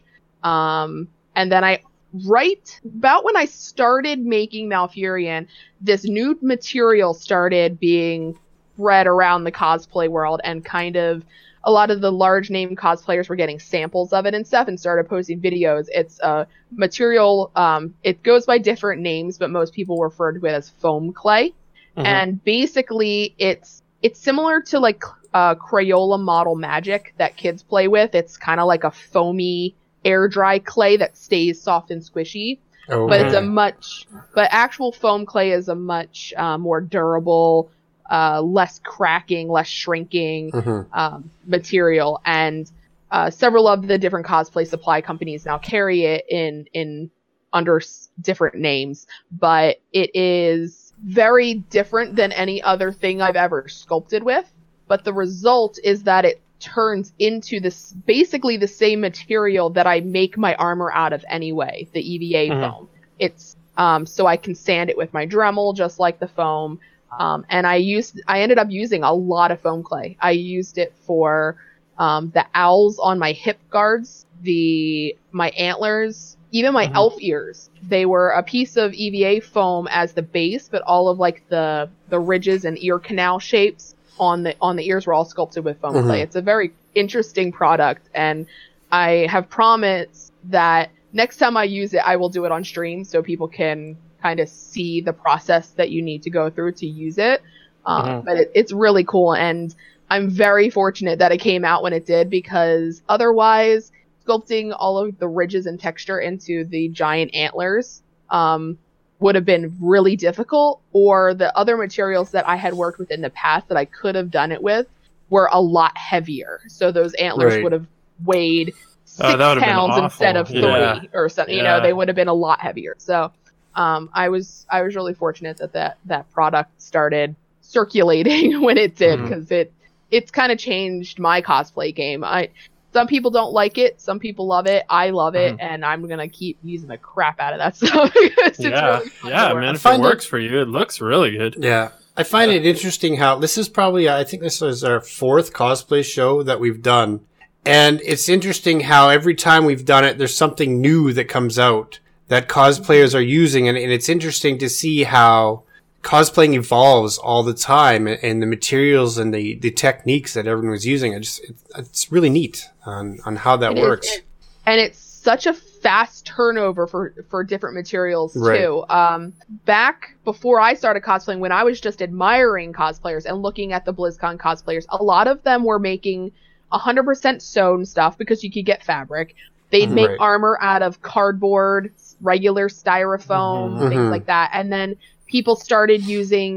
Um, and then I, right about when I started making Malfurion, this new material started being spread around the cosplay world, and kind of a lot of the large name cosplayers were getting samples of it and stuff and started posting videos. It's a material, um, it goes by different names, but most people refer to it as foam clay. Mm-hmm. And basically it's, it's similar to like uh, Crayola model magic that kids play with. It's kind of like a foamy air dry clay that stays soft and squishy. Okay. But it's a much, but actual foam clay is a much uh, more durable, uh, less cracking, less shrinking mm-hmm. um, material. And uh, several of the different cosplay supply companies now carry it in, in under s- different names, but it is very different than any other thing I've ever sculpted with. But the result is that it turns into this basically the same material that I make my armor out of anyway, the E V A mm-hmm. foam. It's um, so I can sand it with my Dremel just like the foam. Um, and I used I ended up using a lot of foam clay. I used it for um, the owls on my hip guards, the my antlers, even my mm-hmm. elf ears. They were a piece of E V A foam as the base, but all of like the the ridges and ear canal shapes on the on the ears were all sculpted with foam mm-hmm. clay. It's a very interesting product, and I have promised that next time I use it, I will do it on stream so people can kind of see the process that you need to go through to use it. Um, mm-hmm. But it, it's really cool, and I'm very fortunate that it came out when it did, because otherwise sculpting all of the ridges and texture into the giant antlers um, would have been really difficult, or the other materials that I had worked with in the past that I could have done it with were a lot heavier. So those antlers right. would have weighed six oh, pounds instead of three yeah. or something. Yeah. You know, they would have been a lot heavier. So um, I was I was really fortunate that that, that product started circulating when it did, because mm. it it's kind of changed my cosplay game. I Some people don't like it. Some people love it. I love it, mm-hmm. and I'm gonna keep using the crap out of that stuff because yeah, it's really yeah, man. If it works it, for you, it looks really good. Yeah, I find it interesting how this is probably. I think this is our fourth cosplay show that we've done, and it's interesting how every time we've done it, there's something new that comes out that cosplayers are using, and, and it's interesting to see how cosplaying evolves all the time, and the materials and the, the techniques that everyone was using. I just, it, it's really neat on, on how that it works. Is, and it's such a fast turnover for, for different materials right. too. Um, back before I started cosplaying, when I was just admiring cosplayers and looking at the BlizzCon cosplayers, a lot of them were making one hundred percent sewn stuff because you could get fabric. They'd make right. armor out of cardboard, regular styrofoam, mm-hmm. things mm-hmm. like that. And then people started using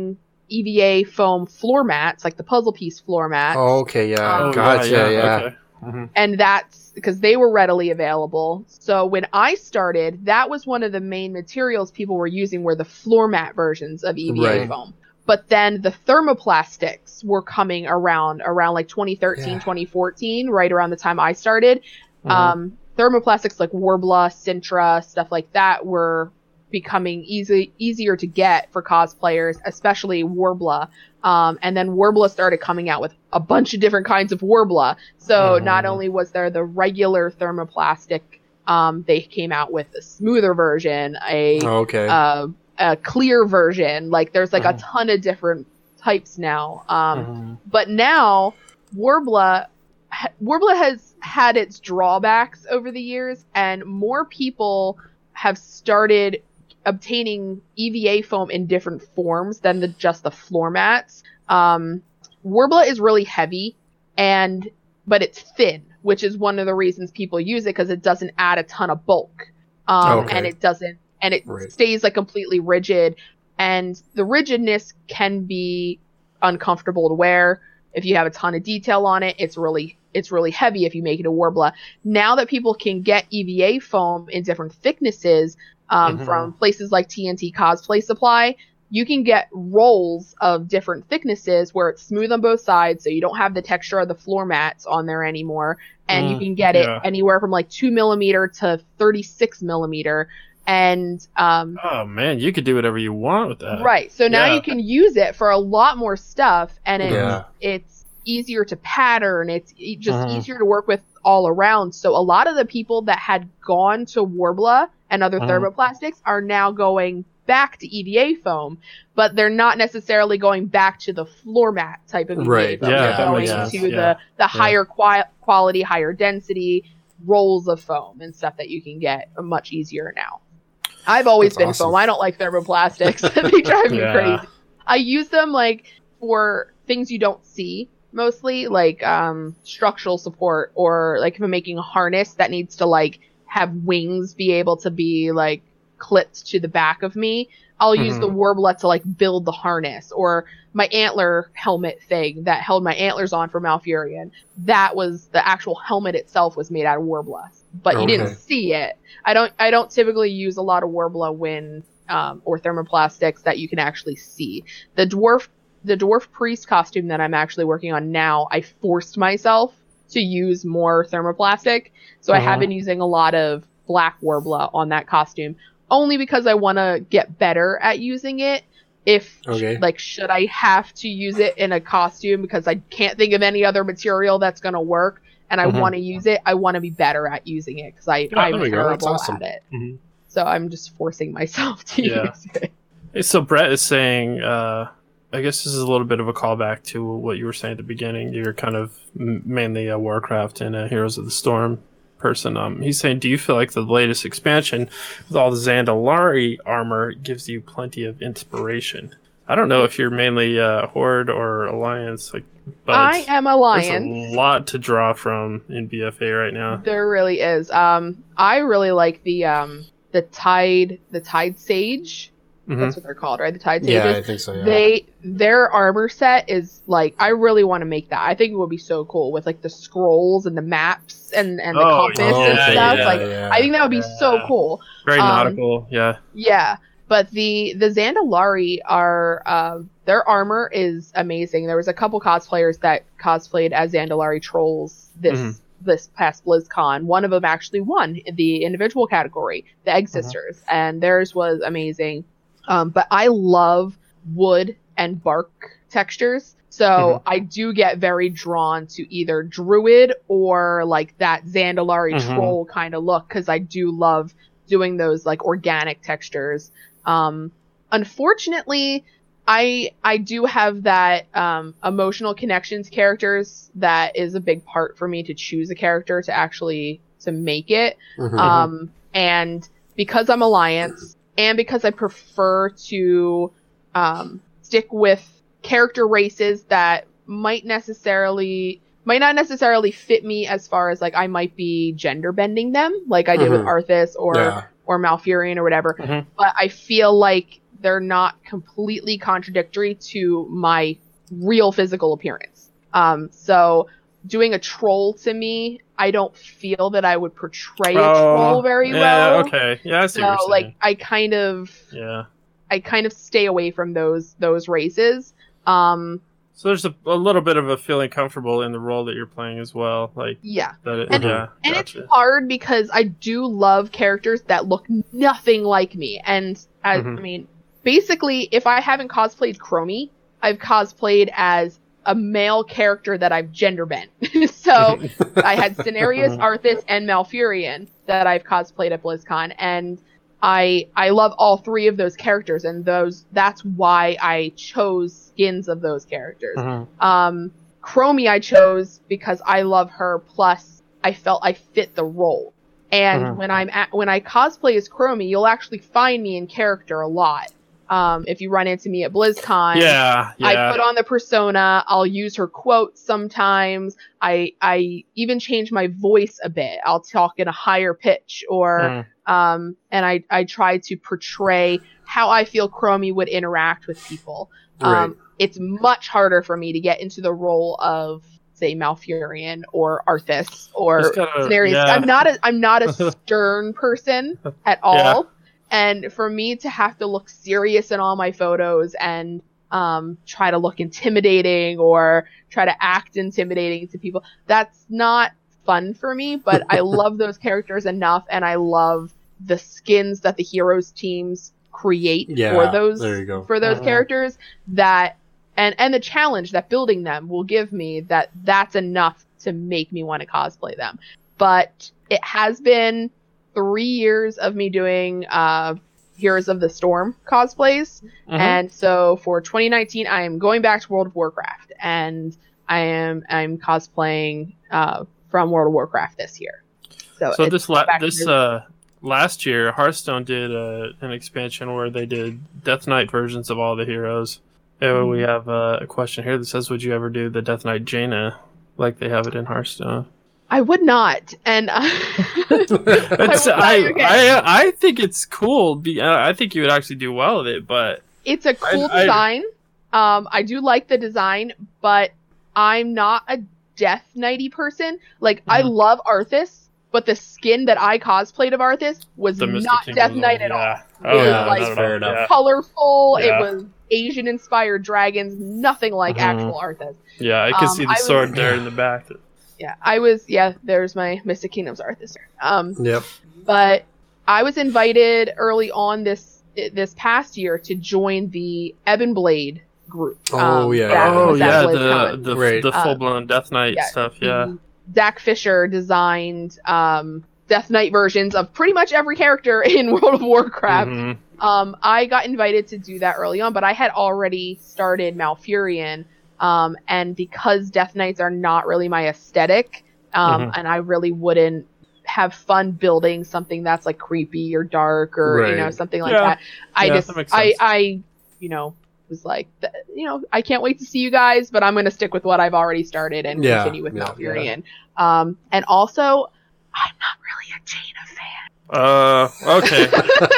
E V A foam floor mats, like the puzzle piece floor mats. Oh, okay, yeah, Oh, gotcha, yeah. Okay. Mm-hmm. And that's because they were readily available. So when I started, that was one of the main materials people were using were the floor mat versions of E V A Right. foam. But then the thermoplastics were coming around around like twenty thirteen, Yeah. twenty fourteen, right around the time I started. Mhm. Um, thermoplastics like Worbla, Sintra, stuff like that were becoming easy easier to get for cosplayers, especially Worbla. Um, and then Worbla started coming out with a bunch of different kinds of Worbla. So Mhm. not only was there the regular thermoplastic, um, they came out with a smoother version, a Okay. uh, a clear version. Like there's like Mhm. a ton of different types now. Um, Mhm. But now Worbla, ha- Worbla has had its drawbacks over the years, and more people have started obtaining E V A foam in different forms than the just the floor mats. Um, Worbla is really heavy, and but it's thin, which is one of the reasons people use it because it doesn't add a ton of bulk, um, Okay. and it doesn't, and it Right. stays like completely rigid. And the rigidness can be uncomfortable to wear. If you have a ton of detail on it, it's really it's really heavy if you make it a Worbla. Now that people can get E V A foam in different thicknesses um, Mhm. from places like T N T Cosplay Supply, you can get rolls of different thicknesses where it's smooth on both sides, so you don't have the texture of the floor mats on there anymore. And you Mm, can get yeah. it anywhere from like two millimeter to thirty-six millimeter. And um, Oh man, you could do whatever you want with that. right. So now Yeah. you can use it for a lot more stuff, and it's Yeah. it's easier to pattern. It's e- just Mhm. easier to work with all around. So a lot of the people that had gone to Worbla and other Mhm. thermoplastics are now going back to E V A foam, but they're not necessarily going back to the floor mat type of E V A Right. foam. Yeah, They're that going makes sense. to Yeah. the the higher qui- quality, higher density rolls of foam and stuff that you can get much easier now. I've always That's been awesome. foam. I don't like thermoplastics. They drive me Yeah. crazy. I use them like for things you don't see mostly, like um, structural support, or like if I'm making a harness that needs to like have wings be able to be like clipped to the back of me. I'll use Mhm. the Worbla to like build the harness, or my antler helmet thing that held my antlers on for Malfurion. That was the actual helmet itself was made out of Worbla, but you Okay. didn't see it. I don't. I don't typically use a lot of Worbla when um, or thermoplastics that you can actually see. The dwarf, the dwarf priest costume that I'm actually working on now, I forced myself to use more thermoplastic, so I Mhm. have been using a lot of black Worbla on that costume, only because I want to get better at using it. If Okay. like, should I have to use it in a costume because I can't think of any other material that's gonna work, and I Mhm. want to use it, I want to be better at using it because I Yeah, I'm there we go. That's terrible awesome. at it. Mhm. So I'm just forcing myself to Yeah. use it. Hey, so Brett is saying, uh, I guess this is a little bit of a callback to what you were saying at the beginning. You're kind of m- mainly a Warcraft and a Heroes of the Storm person. Um, he's saying, do you feel like the latest expansion with all the Zandalari armor gives you plenty of inspiration? I don't know if you're mainly uh, Horde or Alliance, like, but I am there's Alliance. a lot to draw from in B F A right now. There really is. Um, I really like the um the Tide the Tide Sage. Mhm. That's what they're called, right? The Tide Sages. Yeah, I think so. Yeah. They their armor set is like, I really want to make that. I think it would be so cool with like the scrolls and the maps and and the Oh, compass Oh, and okay, stuff. yeah, like yeah. I think that would be so Yeah. cool. Very um, nautical, yeah. Yeah, but the the Zandalari are uh, their armor is amazing. There was a couple cosplayers that cosplayed as Zandalari trolls this Mhm. this past BlizzCon. One of them actually won in the individual category, the Egg Sisters, and theirs was amazing. Um, but I love wood and bark textures. So Mhm. I do get very drawn to either Druid or like that Zandalari Mhm. troll kind of look, because I do love doing those like organic textures. Um, unfortunately, I I do have that um, emotional connections characters that is a big part for me to choose a character to actually to make it. Mhm. Um, and because I'm Alliance, and because I prefer to um, stick with character races that might necessarily might not necessarily fit me, as far as like I might be gender bending them, like I did with Mhm. Arthas or Yeah. or Malfurion or whatever. Mhm. But I feel like they're not completely contradictory to my real physical appearance. Um, so doing a troll to me, I don't feel that I would portray a Oh, troll very yeah, well. okay. Yeah, I see So what you're like saying. I kind of Yeah. I kind of stay away from those those races. Um, So there's a, a little bit of a feeling comfortable in the role that you're playing as well. Like yeah. that. It, And- yeah. And gotcha. it's hard because I do love characters that look nothing like me. And as, Mhm. I mean, basically, if I haven't cosplayed Chromie, I've cosplayed as a male character that I've gender bent. So I had Cenarius, Arthas, and Malfurion that I've cosplayed at BlizzCon, and I I love all three of those characters, and those that's why I chose skins of those characters. Mhm. Um, Chromie I chose because I love her. Plus, I felt I fit the role. And Mhm. when I'm at, when I cosplay as Chromie, you'll actually find me in character a lot. Um, if you run into me at BlizzCon, Yeah. Yeah. I put on the persona. I'll use her quotes sometimes. I I even change my voice a bit. I'll talk in a higher pitch, or Mhm. um, and I I try to portray how I feel Chromie would interact with people. Right. Um, it's much harder for me to get into the role of, say, Malfurion or Arthas or Just gotta- Cenarius. yeah. I'm not a I'm not a stern person at all. And for me to have to look serious in all my photos and um, try to look intimidating or try to act intimidating to people, that's not fun for me. But I love those characters enough, and I love the skins that the heroes teams create Yeah, for those there you go. for those Mhm. characters, that and and the challenge that building them will give me, that that's enough to make me want to cosplay them. But it has been three years of me doing uh, Heroes of the Storm cosplays. Mhm. And so for twenty nineteen, I am going back to World of Warcraft, and I am I'm cosplaying uh, from World of Warcraft this year. So, So it's this la- back to this the- uh last year, Hearthstone did uh, an expansion where they did Death Knight versions of all the heroes. Uh, we Mhm. have uh, a question here that says, "Would you ever do the Death Knight Jaina like they have it in Hearthstone?" I would not, and uh, It's, would not, I, okay. I I think it's cool. Be- uh, I think you would actually do well with it, but It's a cool I- design. Um, I do like the design, but I'm not a Death Knighty person. Like, I Mhm. love Arthas, but the skin that I cosplayed of Arthas was the Mystic not Kingdom Death one, Knight at all. yeah. It Oh, was yeah, like- not at Fair all, enough. yeah. Colorful. Yeah. It was Asian-inspired dragons. Nothing like Mhm. actual Arthas. Yeah, I can Um, see the I was- sword there in the back. Yeah, I was. Yeah, there's my Mystic Kingdoms Arthas. Um, Yep. but I was invited early on this this past year to join the Ebon Blade group. Oh, yeah. that Oh was at yeah, BlizzCon. the the, Right. the Uh, full blown Death Knight yeah, stuff. Yeah. the Zach Fisher designed um, Death Knight versions of pretty much every character in World of Warcraft. Mhm. Um, I got invited to do that early on, but I had already started Malfurion. Um, and because Death Knights are not really my aesthetic, um, Mhm. and I really wouldn't have fun building something that's like creepy or dark or you know Right. something like Yeah. that. I Yeah, just that makes I sense. I you know was like th- you know I can't wait to see you guys, but I'm going to stick with what I've already started and Yeah, continue with yeah, Malfurion. Um, and also I'm not really a Jaina Uh, okay.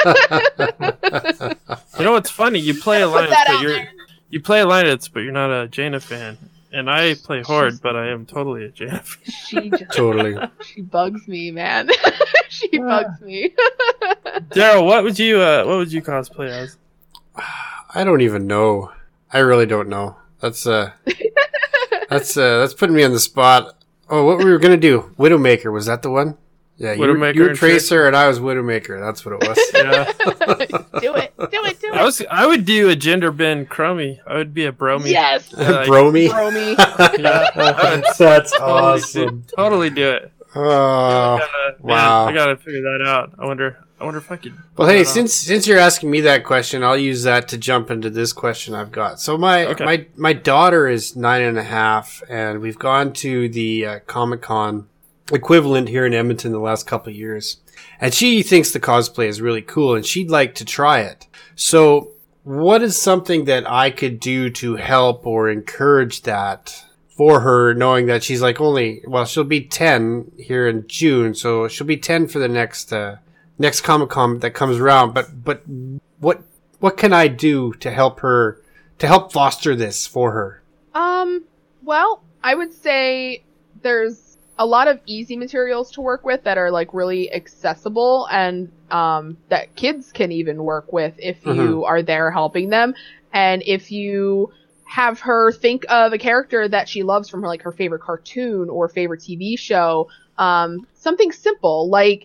fan. You know what's funny? You play Put Alliance, that but out you're there. you play Alliance, but you're not a Jaina fan. And I play Horde, She's- but I am totally a Jaina fan. She just Totally. she bugs me, man. she bugs me. Daryl, what would you uh, what would you cosplay as? I don't even know. I really don't know. That's uh That's uh that's putting me on the spot. Oh, what we were gonna do? Widowmaker, was that the one? Yeah, you were, Widowmaker you were and Tracer and I was Widowmaker. That's what it was. Yeah, do it, do it, do I it. was I would do a gender bend Chromie. I would be a Bromy. Yes, Yeah, like- Bromy. Bromy. Yeah, I would That's totally, awesome. do, totally do it. I Oh. gotta, wow. man, I gotta figure that out. I wonder. I wonder if I could. Well, pull hey, that off. since since you're asking me that question, I'll use that to jump into this question I've got. So my Okay. my my daughter is nine and a half, and we've gone to the uh, Comic Con equivalent here in Edmonton the last couple of years, and she thinks the cosplay is really cool, and she'd like to try it. So, what is something that I could do to help or encourage that for her, knowing that she's like only well, she'll be ten here in June, so she'll be ten for the next. Uh, next Comic Con that comes around, but but what what can I do to help her, to help foster this for her? Um, well, I would say there's a lot of easy materials to work with that are like really accessible and um, that kids can even work with if you Mhm. are there helping them. And if you have her think of a character that she loves from her, like her favorite cartoon or favorite T V show, um, something simple like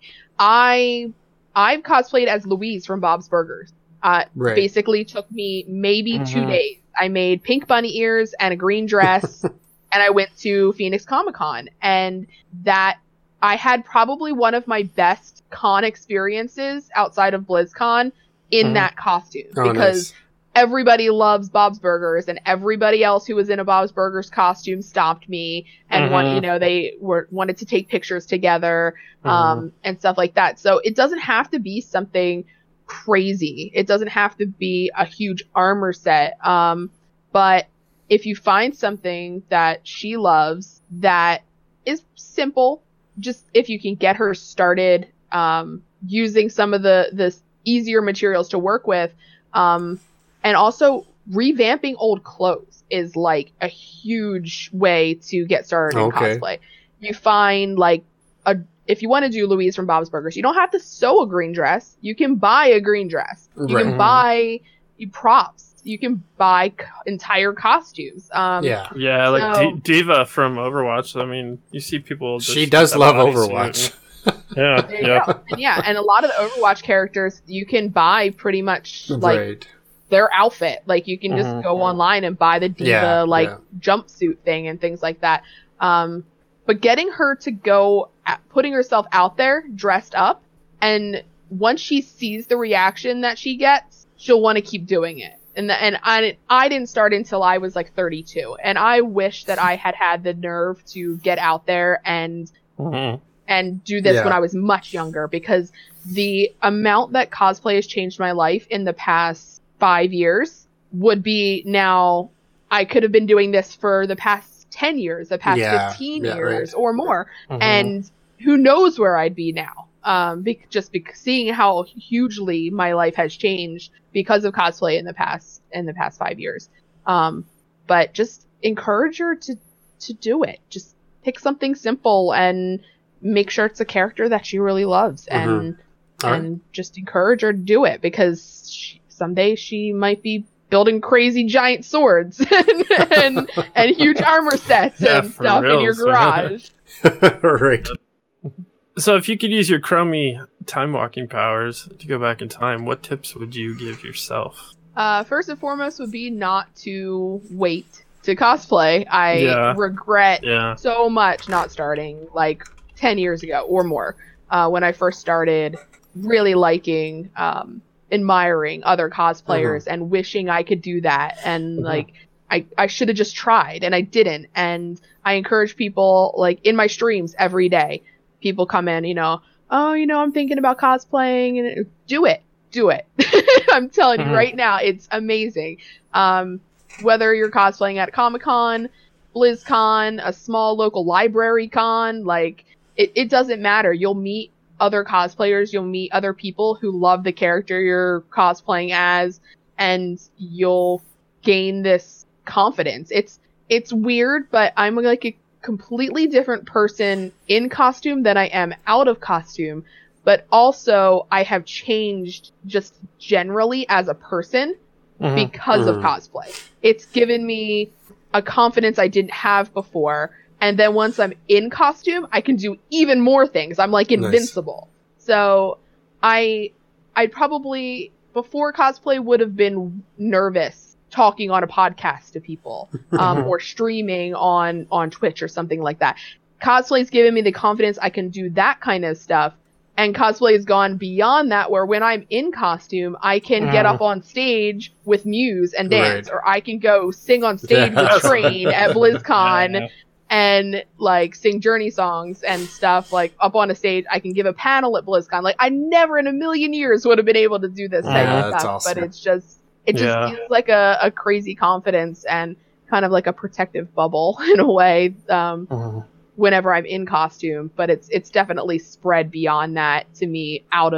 I, I've cosplayed as Louise from Bob's Burgers. Uh, Right. basically took me maybe two Mhm. days. I made pink bunny ears and a green dress, and I went to Phoenix Comic Con, and that I had probably one of my best con experiences outside of BlizzCon in Mhm. that costume Oh, because nice. everybody loves Bob's Burgers, and everybody else who was in a Bob's Burgers costume stopped me and want, Mhm. you know, they were wanted to take pictures together, um, and stuff like that. So it doesn't have to be something crazy. It doesn't have to be a huge armor set. Um, but if you find something that she loves that is simple, just if you can get her started, um, using some of the, the easier materials to work with, um, and also revamping old clothes is like a huge way to get started in Okay. cosplay. You find like a, if you want to do Louise from Bob's Burgers, you don't have to sew a green dress. You can buy a green dress. You Right. can buy props. You can buy c- entire costumes. Um, Yeah. Yeah, like So- D- Diva from Overwatch. I mean, you see people. Just She does that love bodysuit Overwatch. and- Yeah, There you yeah. go. And yeah, and a lot of the Overwatch characters you can buy pretty much like right. their outfit. Like you can just Mhm. go online and buy the Diva Yeah, like yeah. jumpsuit thing and things like that. Um, but getting her to go, at, putting herself out there dressed up, and once she sees the reaction that she gets, she'll want to keep doing it. And the, and I I didn't start until I was like thirty-two, and I wish that I had had the nerve to get out there and Mhm. and do this Yeah. when I was much younger, because the amount that cosplay has changed my life in the past five years would be now I could have been doing this for the past ten years, the past Yeah, fifteen yeah, years right. or more. Mhm. And who knows where I'd be now. Um, be- just be- seeing how hugely my life has changed because of cosplay in the past, in the past five years. Um, but just encourage her to, to do it. Just pick something simple and make sure it's a character that she really loves, Mhm. and All right. and just encourage her to do it, because she, someday she might be building crazy giant swords and and, and huge armor sets Yeah, and for stuff in your reals, man. garage. right. So, if you could use your Chromie time walking powers to go back in time, what tips would you give yourself? Uh, first and foremost would be not to wait to cosplay. I Yeah. regret Yeah. so much not starting like ten years ago or more, uh, when I first started really liking, um, admiring other cosplayers and wishing I could do that. And Mhm. like, I, I should have just tried, and I didn't. And I encourage people, like in my streams every day, people come in, you know, oh, you know, I'm thinking about cosplaying, and it- do it, do it. I'm telling you Mhm. right now, it's amazing. Um, whether you're cosplaying at Comic-Con, BlizzCon, a small local library con, like it, it doesn't matter. You'll meet other cosplayers, you'll meet other people who love the character you're cosplaying as, and you'll gain this confidence. It's it's weird, but I'm like a completely different person in costume than I am out of costume, but also I have changed just generally as a person Mhm. because of Mhm. cosplay. It's given me a confidence I didn't have before. And then once I'm in costume, I can do even more things. I'm like Nice. invincible. So I, I'd probably, before cosplay, would have been nervous talking on a podcast to people, um, or streaming on, on Twitch or something like that. Cosplay's given me the confidence I can do that kind of stuff. And cosplay has gone beyond that, where when I'm in costume, I can get Mm. up on stage with Muse and dance, Right. or I can go sing on stage Yes. with Train at BlizzCon Yeah. and like sing Journey songs and stuff, like up on a stage. I can give a panel at BlizzCon. Like I never in a million years would have been able to do this type Yeah, of that's stuff, awesome. but it's just, it just Yeah. feels like a, a crazy confidence and kind of like a protective bubble in a way. Um, Mhm. whenever I'm in costume, but it's it's definitely spread beyond that to me out of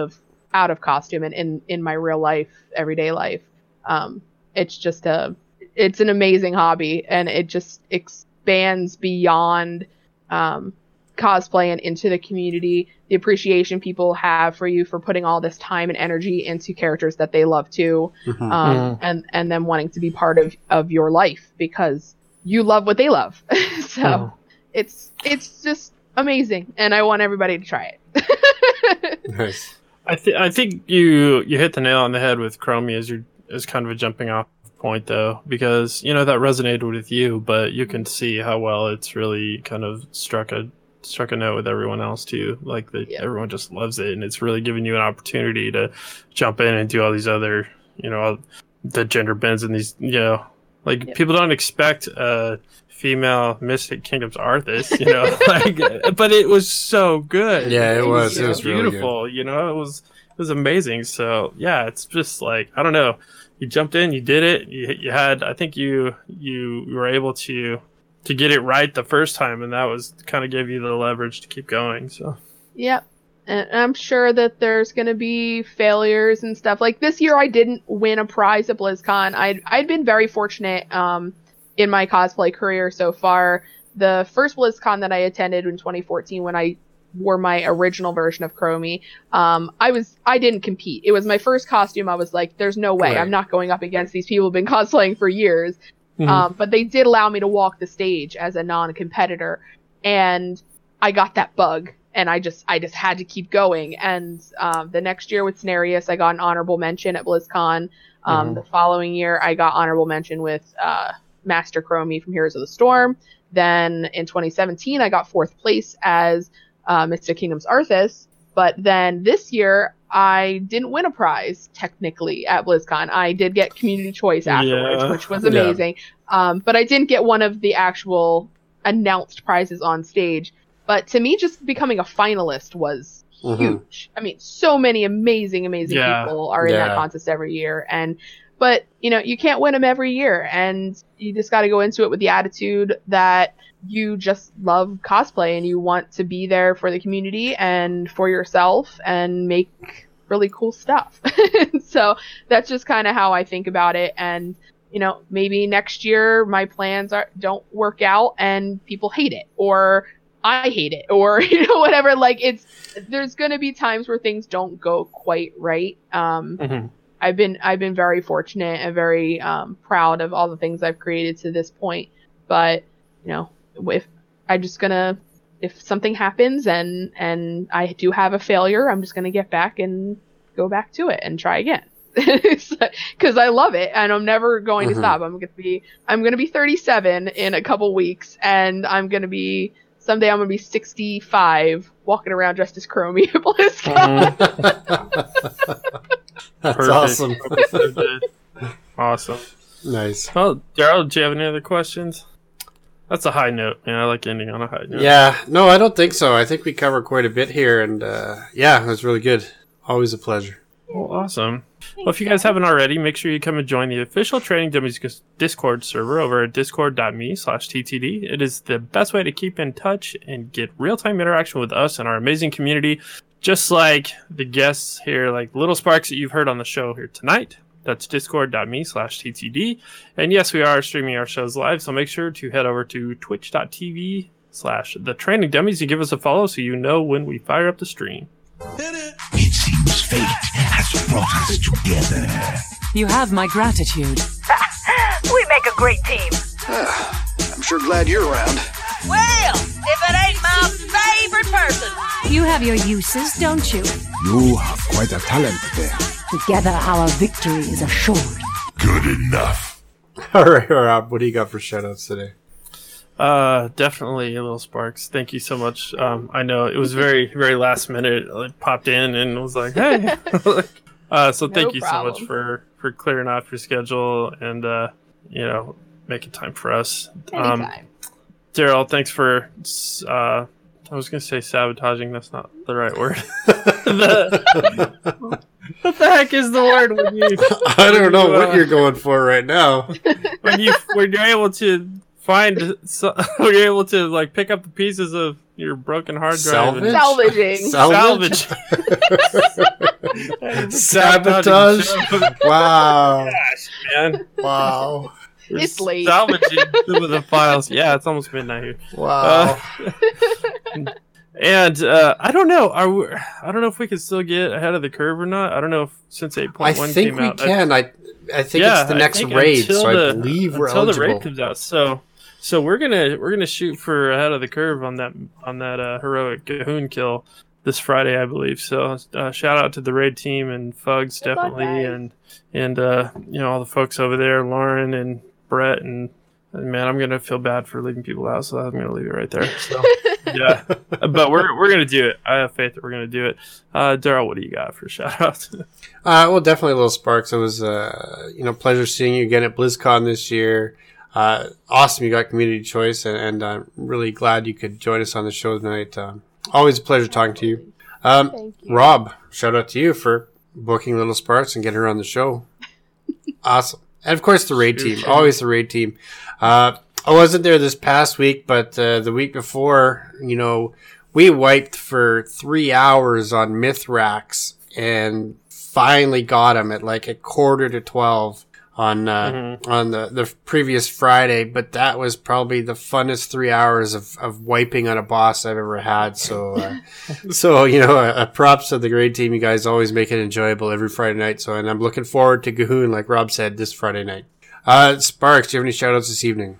out of costume and in, in my real life, everyday life. Um, it's just a, it's an amazing hobby, and it just expands beyond um, cosplay and into the community. The appreciation people have for you for putting all this time and energy into characters that they love too, Mhm. um, Mhm. and and them wanting to be part of, of your life because you love what they love. So Mhm. it's it's just amazing, and I want everybody to try it. Nice. I think I think you you hit the nail on the head with Chromie as your as kind of a jumping off point though, because you know that resonated with you, but you can see how well it's really kind of struck a struck a note with everyone else too. Like that, Yeah. everyone just loves it, and it's really giving you an opportunity to jump in and do all these other, you know, all the gender bends and these, you know, like Yep. people don't expect a female Mystic Kingdoms Arthas, you know, like, but it was so good. Yeah, it was. It was really good. beautiful. You know, it was it was amazing. So yeah, it's just like I don't know. You jumped in, you did it. You you had. I think you you were able to to get it right the first time, and that was kind of gave you the leverage to keep going. So Yep. And I'm sure that there's going to be failures and stuff. Like this year, I didn't win a prize at BlizzCon. I'd, I'd been very fortunate um, in my cosplay career so far. The first BlizzCon that I attended in twenty fourteen, when I wore my original version of Chromie, um, I was I didn't compete. It was my first costume. I was like, there's no way. Right. I'm not going up against these people who've been cosplaying for years. Mhm. Um, but they did allow me to walk the stage as a non-competitor, and I got that bug, and I just I just had to keep going. And um, the next year with Cenarius, I got an honorable mention at BlizzCon. Um, Mhm. The following year, I got honorable mention with uh, Master Chromie from Heroes of the Storm. Then in twenty seventeen, I got fourth place as uh, Mystic Kingdoms Arthas. But then this year, I didn't win a prize technically at BlizzCon. I did get community choice afterwards, Yeah. which was Yeah. amazing. Um, but I didn't get one of the actual announced prizes on stage. But to me, just becoming a finalist was Mhm. huge. I mean, so many amazing, amazing Yeah. people are in that Yeah. contest every year. And but you know, you can't win them every year, and you just got to go into it with the attitude that you just love cosplay and you want to be there for the community and for yourself and make really cool stuff. So that's just kind of how I think about it. And you know, maybe next year my plans are don't work out and people hate it, or I hate it, or you know, whatever. Like it's there's gonna be times where things don't go quite right. Um, Mhm. I've been I've been very fortunate and very um, proud of all the things I've created to this point. But you know, if I'm just gonna if something happens and and I do have a failure, I'm just gonna get back and go back to it and try again. Because I love it and I'm never going Mhm. to stop. I'm gonna be I'm gonna be thirty-seven in a couple weeks, and I'm gonna be someday I'm gonna be sixty-five walking around dressed as Chromie at BlizzCon. That's Perfect. awesome. So good. Awesome. Nice. Well, Daryl, do you have any other questions? That's a high note, man. I like ending on a high note. Yeah, no, I don't think so. I think we covered quite a bit here, and uh, yeah, it was really good. Always a pleasure. Well, awesome. Well, if you guys haven't already, make sure you come and join the official Training Dummies Discord server over at discord.me slash TTD. It is the best way to keep in touch and get real-time interaction with us and our amazing community, just like the guests here, like Little Sparks that you've heard on the show here tonight. That's discord.me slash TTD. And yes, we are streaming our shows live, so make sure to head over to twitch.tv slash the Training Dummies to give us a follow so you know when we fire up the stream. It seems fate has brought us together. You have my gratitude. We make a great team. I'm sure glad you're around. Well, if it ain't my favorite person. You have your uses, don't you? You have quite a talent there. Together our victory is assured. Good enough. All right, Rob, what do you got for shoutouts today? Uh, definitely Little Sparks. Thank you so much. Um, I know it was very, very last minute. I popped in and was like, "Hey," uh, so thank No you problem. so much for for clearing off your schedule and uh, you know, making time for us. Um, Anytime. Daryl, thanks for. Uh, I was gonna say sabotaging. That's not the right word. the, what the heck is the word when you I don't know uh, what you're going for right now. when you when you're able to find so, when you're able to like pick up the pieces of your broken hard drive. And Salvage? Salvaging. Salvage. Sabotage. Wow. Gosh, man. Wow. We're It's late. Salvaging some of the files. Yeah, it's almost midnight here. Wow. Uh, and uh, I don't know. Are we, I don't know if we can still get ahead of the curve or not. I don't know if since eight I point one think came we out. can. I I think yeah, it's the I next think raid, until so the- I believe we're until eligible. the raid comes out. So, so we're gonna we're gonna shoot for ahead of the curve on that on that uh, heroic Gahoon kill this Friday, I believe. So, uh, shout out to the raid team and Fugs Good luck, definitely, guys. and and uh, you know all the folks over there, Lauren and Brett, and, and man, I'm gonna feel bad for leaving people out, so I'm gonna leave it right there. So, yeah, but we're we're gonna do it. I have faith that we're gonna do it. Uh, Daryl, what do you got for shout outs? Uh, well, definitely Little Sparks. It was, uh, you know, pleasure seeing you again at BlizzCon this year. Uh, awesome. You got community choice, and, and I'm really glad you could join us on the show tonight. Um, always a pleasure talking to you. Um, Thank you. Rob, shout out to you for booking Little Sparks and getting her on the show. Awesome. And of course, the raid team. Always the raid team. Uh, I wasn't there this past week, but uh, the week before, you know, we wiped for three hours on Mithrax and finally got him at like a quarter to twelve on uh, Mhm. on the, the previous Friday. But that was probably the funnest three hours of, of wiping on a boss I've ever had. So, uh, so you know, uh, props to the grade team. You guys always make it enjoyable every Friday night. So, and I'm looking forward to Gahoon, like Rob said, this Friday night. Uh, Sparks, do you have any shout outs this evening?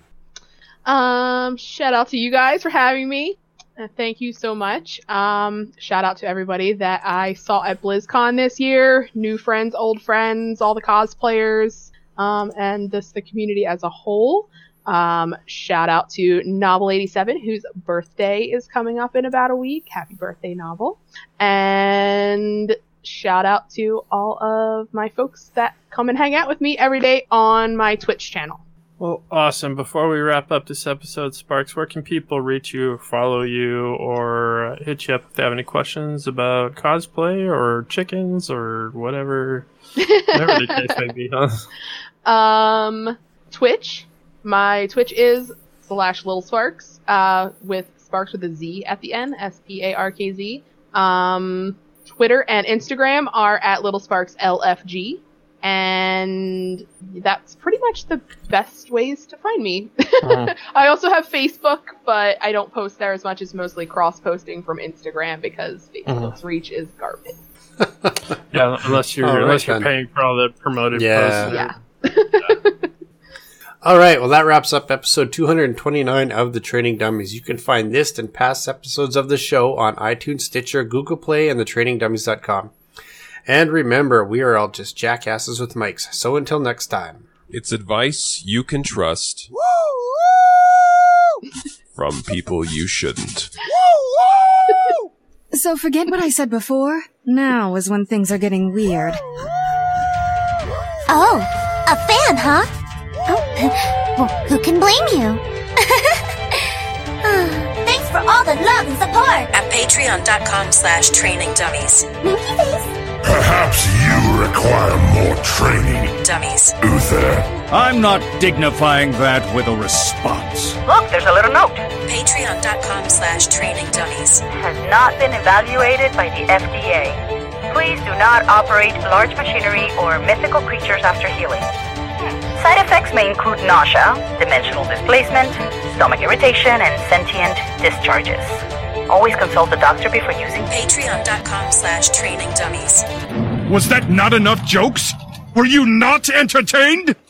Um, shout out to you guys for having me. Uh, thank you so much. Um, shout out to everybody that I saw at BlizzCon this year. New friends, old friends, all the cosplayers, um, and just the community as a whole. Um, shout out to Novel eighty-seven, whose birthday is coming up in about a week. Happy birthday, Novel. And shout out to all of my folks that come and hang out with me every day on my Twitch channel. Well, awesome. Before we wrap up this episode, Sparks, where can people reach you, follow you, or hit you up if they have any questions about cosplay or chickens or whatever, whatever the case may be, huh? Um, Twitch. My Twitch is slash Little Sparks, uh, with Sparks with a Z at the end, S P A R K Z. Um, Twitter and Instagram are at Little Sparks L F G. And that's pretty much the best ways to find me. Uh-huh. I also have Facebook, but I don't post there as much as mostly cross-posting from Instagram because Facebook's reach is garbage. Yeah, unless you're All right, unless you're then. paying for all the promoted Yeah. posts. Yeah. All right, well, that wraps up episode two hundred twenty-nine of The Training Dummies. You can find this and past episodes of the show on iTunes, Stitcher, Google Play, and the training dummies dot com. And remember, we are all just jackasses with mics. So until next time. It's advice you can trust from people you shouldn't. So forget what I said before. Now is when things are getting weird. Oh, a fan, huh? Oh, well, who can blame you? Thanks for all the love and support at patreon.com slash training dummies. Monkey face. Perhaps you require more training, Dummies. Uther. I'm not dignifying that with a response. Look, there's a little note. Patreon.com slash training dummies. Has not been evaluated by the F D A. Please do not operate large machinery or mythical creatures after healing. Hmm. Side effects may include nausea, dimensional displacement, stomach irritation, and sentient discharges. Always consult the doctor before using Patreon.com slash training dummies. Was that not enough jokes? Were you not entertained?